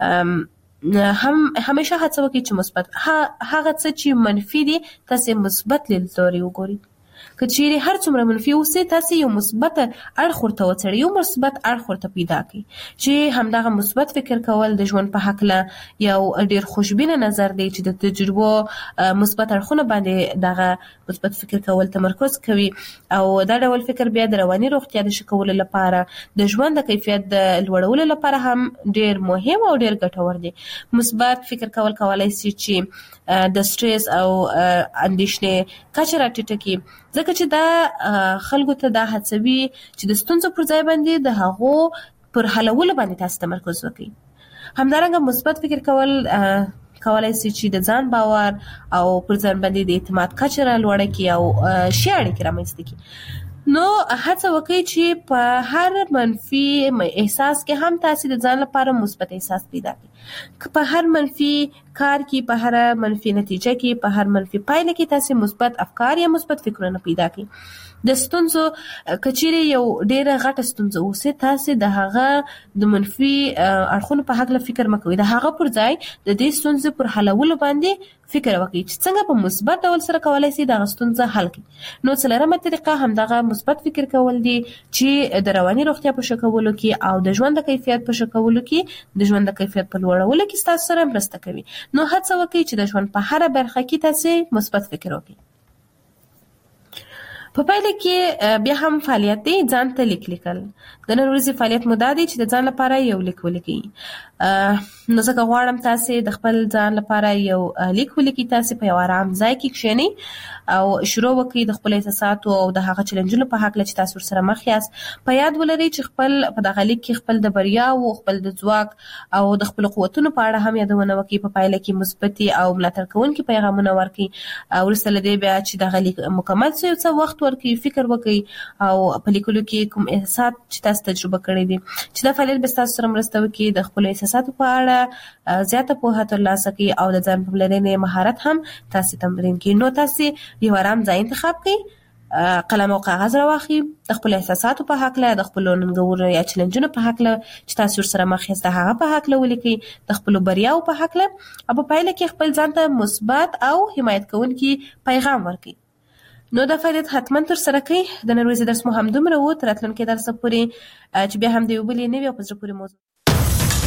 همیشه هڅه وکړئ چې مثبت هغه څه چې منفي دي تاسو مثبت لیدلوري وګورئ. که چیرې هر څومره منفي اوسئ تاسو یو مثبت اړخ ورته وڅېړئ، یو مثبت اړخ ورته پیدا کړئ چې همدغه مثبت فکر کول د ژوند په هکله یو ډیر خوشبینه نظر دی چې د تجربو مثبت اړخونه باندې دغه مثبت فکر کول تمرکز کوي او دا ډول فکر بیا د رواني روغتیا د ښه کولو لپاره د ژوند د کیفیت د لوړولو لپاره هم ډیر مهم او ډیر ګټور دی. مثبت فکر کول کولای شي چې د سټرس او اندیشنې کچه راټیټه کړي، ځکه چې دا خلکو ته دا هڅوي چې د ستونزو پر ځای باندې د هغو پر حلولو باندې تاسو تمرکز وکړئ. همدارنګه مثبت فکر کول کولای شي چې د ځان باور او پر ځان باندې د اعتماد کچه لوړه کړي او ښې اړیکې رامنځته کړي. نو هڅه وکړئ چې په هر منفي احساس کې هم تاسو د ځان لپاره مثبت احساس پیدا کړئ. په هر منفي کار کې، په هر منفي نتیجه کې، په هر منفي پایله کې تاسو مثبت افکار یا مثبت فکرونه پیدا کړئ. د ستونزو کچېرې یو ډېره غټه ستونزه اوسه، تاسو د هغه د منفي اړخونو په حق فکر مکوئ. د هغه پر ځای د دې ستونزې پر حلولو باندې فکر وکړئ چې څنګه په مثبت ډول سره کولای شئ د ستونزه حل کړئ. نو څلورمه طریقه همدغه مثبت فکر کول دي چې د رواني روغتیا په ښه کولو کې او د ژوند د کیفیت په ښه کولو کې، د ژوند د کیفیت په لوړولو کې تاسو سره مرسته کوي. نو هڅه وکړئ چې د ژوند په هر برخه کې تاسو مثبت فکر وکړئ. په پایله کې بیا هم فعالیت دی ځان ته لیکل. د نن ورځې فعالیت مو دا دی چې د ځان لپاره یو لیک ولیکئ. نو ځکه غواړم تاسو د خپل ځان لپاره یو لیک ولیکئ. تاسو په یو آرام ځای کې کښېنئ او شروع وکړئ د خپل احساساتو او د هغه چیلنجونو په حق چې تاسو سره مخ یاست. په یاد ولرئ چې خپل په دغه لیک کې خپل د بریا او خپل د ځواک او د خپل قوتونو په اړه هم یادونه وکړئ. په پایله کې مثبت او ملاتړ کوونکي پیغامونه ورکړئ. وروسته له دې بیا چې دغه لیک مکمل شي څه وخت ورکړئ، فکر وکړئ او په لیکلو کې کوم احساسات چې تاسو تجربه کړی دي چې دا فعالیت به تاسو سره مرسته وکړي د خپل احساساتو په اړه زیاته پوهه ترلاسه کړئ او د ځان پاملرنې مهارت هم تاسو تمرین کړئ. نو تاسو یو آرام ځای انتخاب کړئ، قلم او کاغذ راواخلئ، د خپل احساساتو په حق له، د خپل ننګونو یا چیلنجونو په حق له چې تاسو سره مخ یاست هغه په حق له ولیکئ، د خپل بریاو په حق له، او په پایله کې خپل ځان ته مثبت او حمایت کوونکی پیغام ورکړئ. نو دا فعالیت حتما تر سره کړئ. د نن ورځې درس مو همدومره و. تر راتلونکي درس پورې چې بیا هم د یو بلې نوې او په زړه پورې موضوع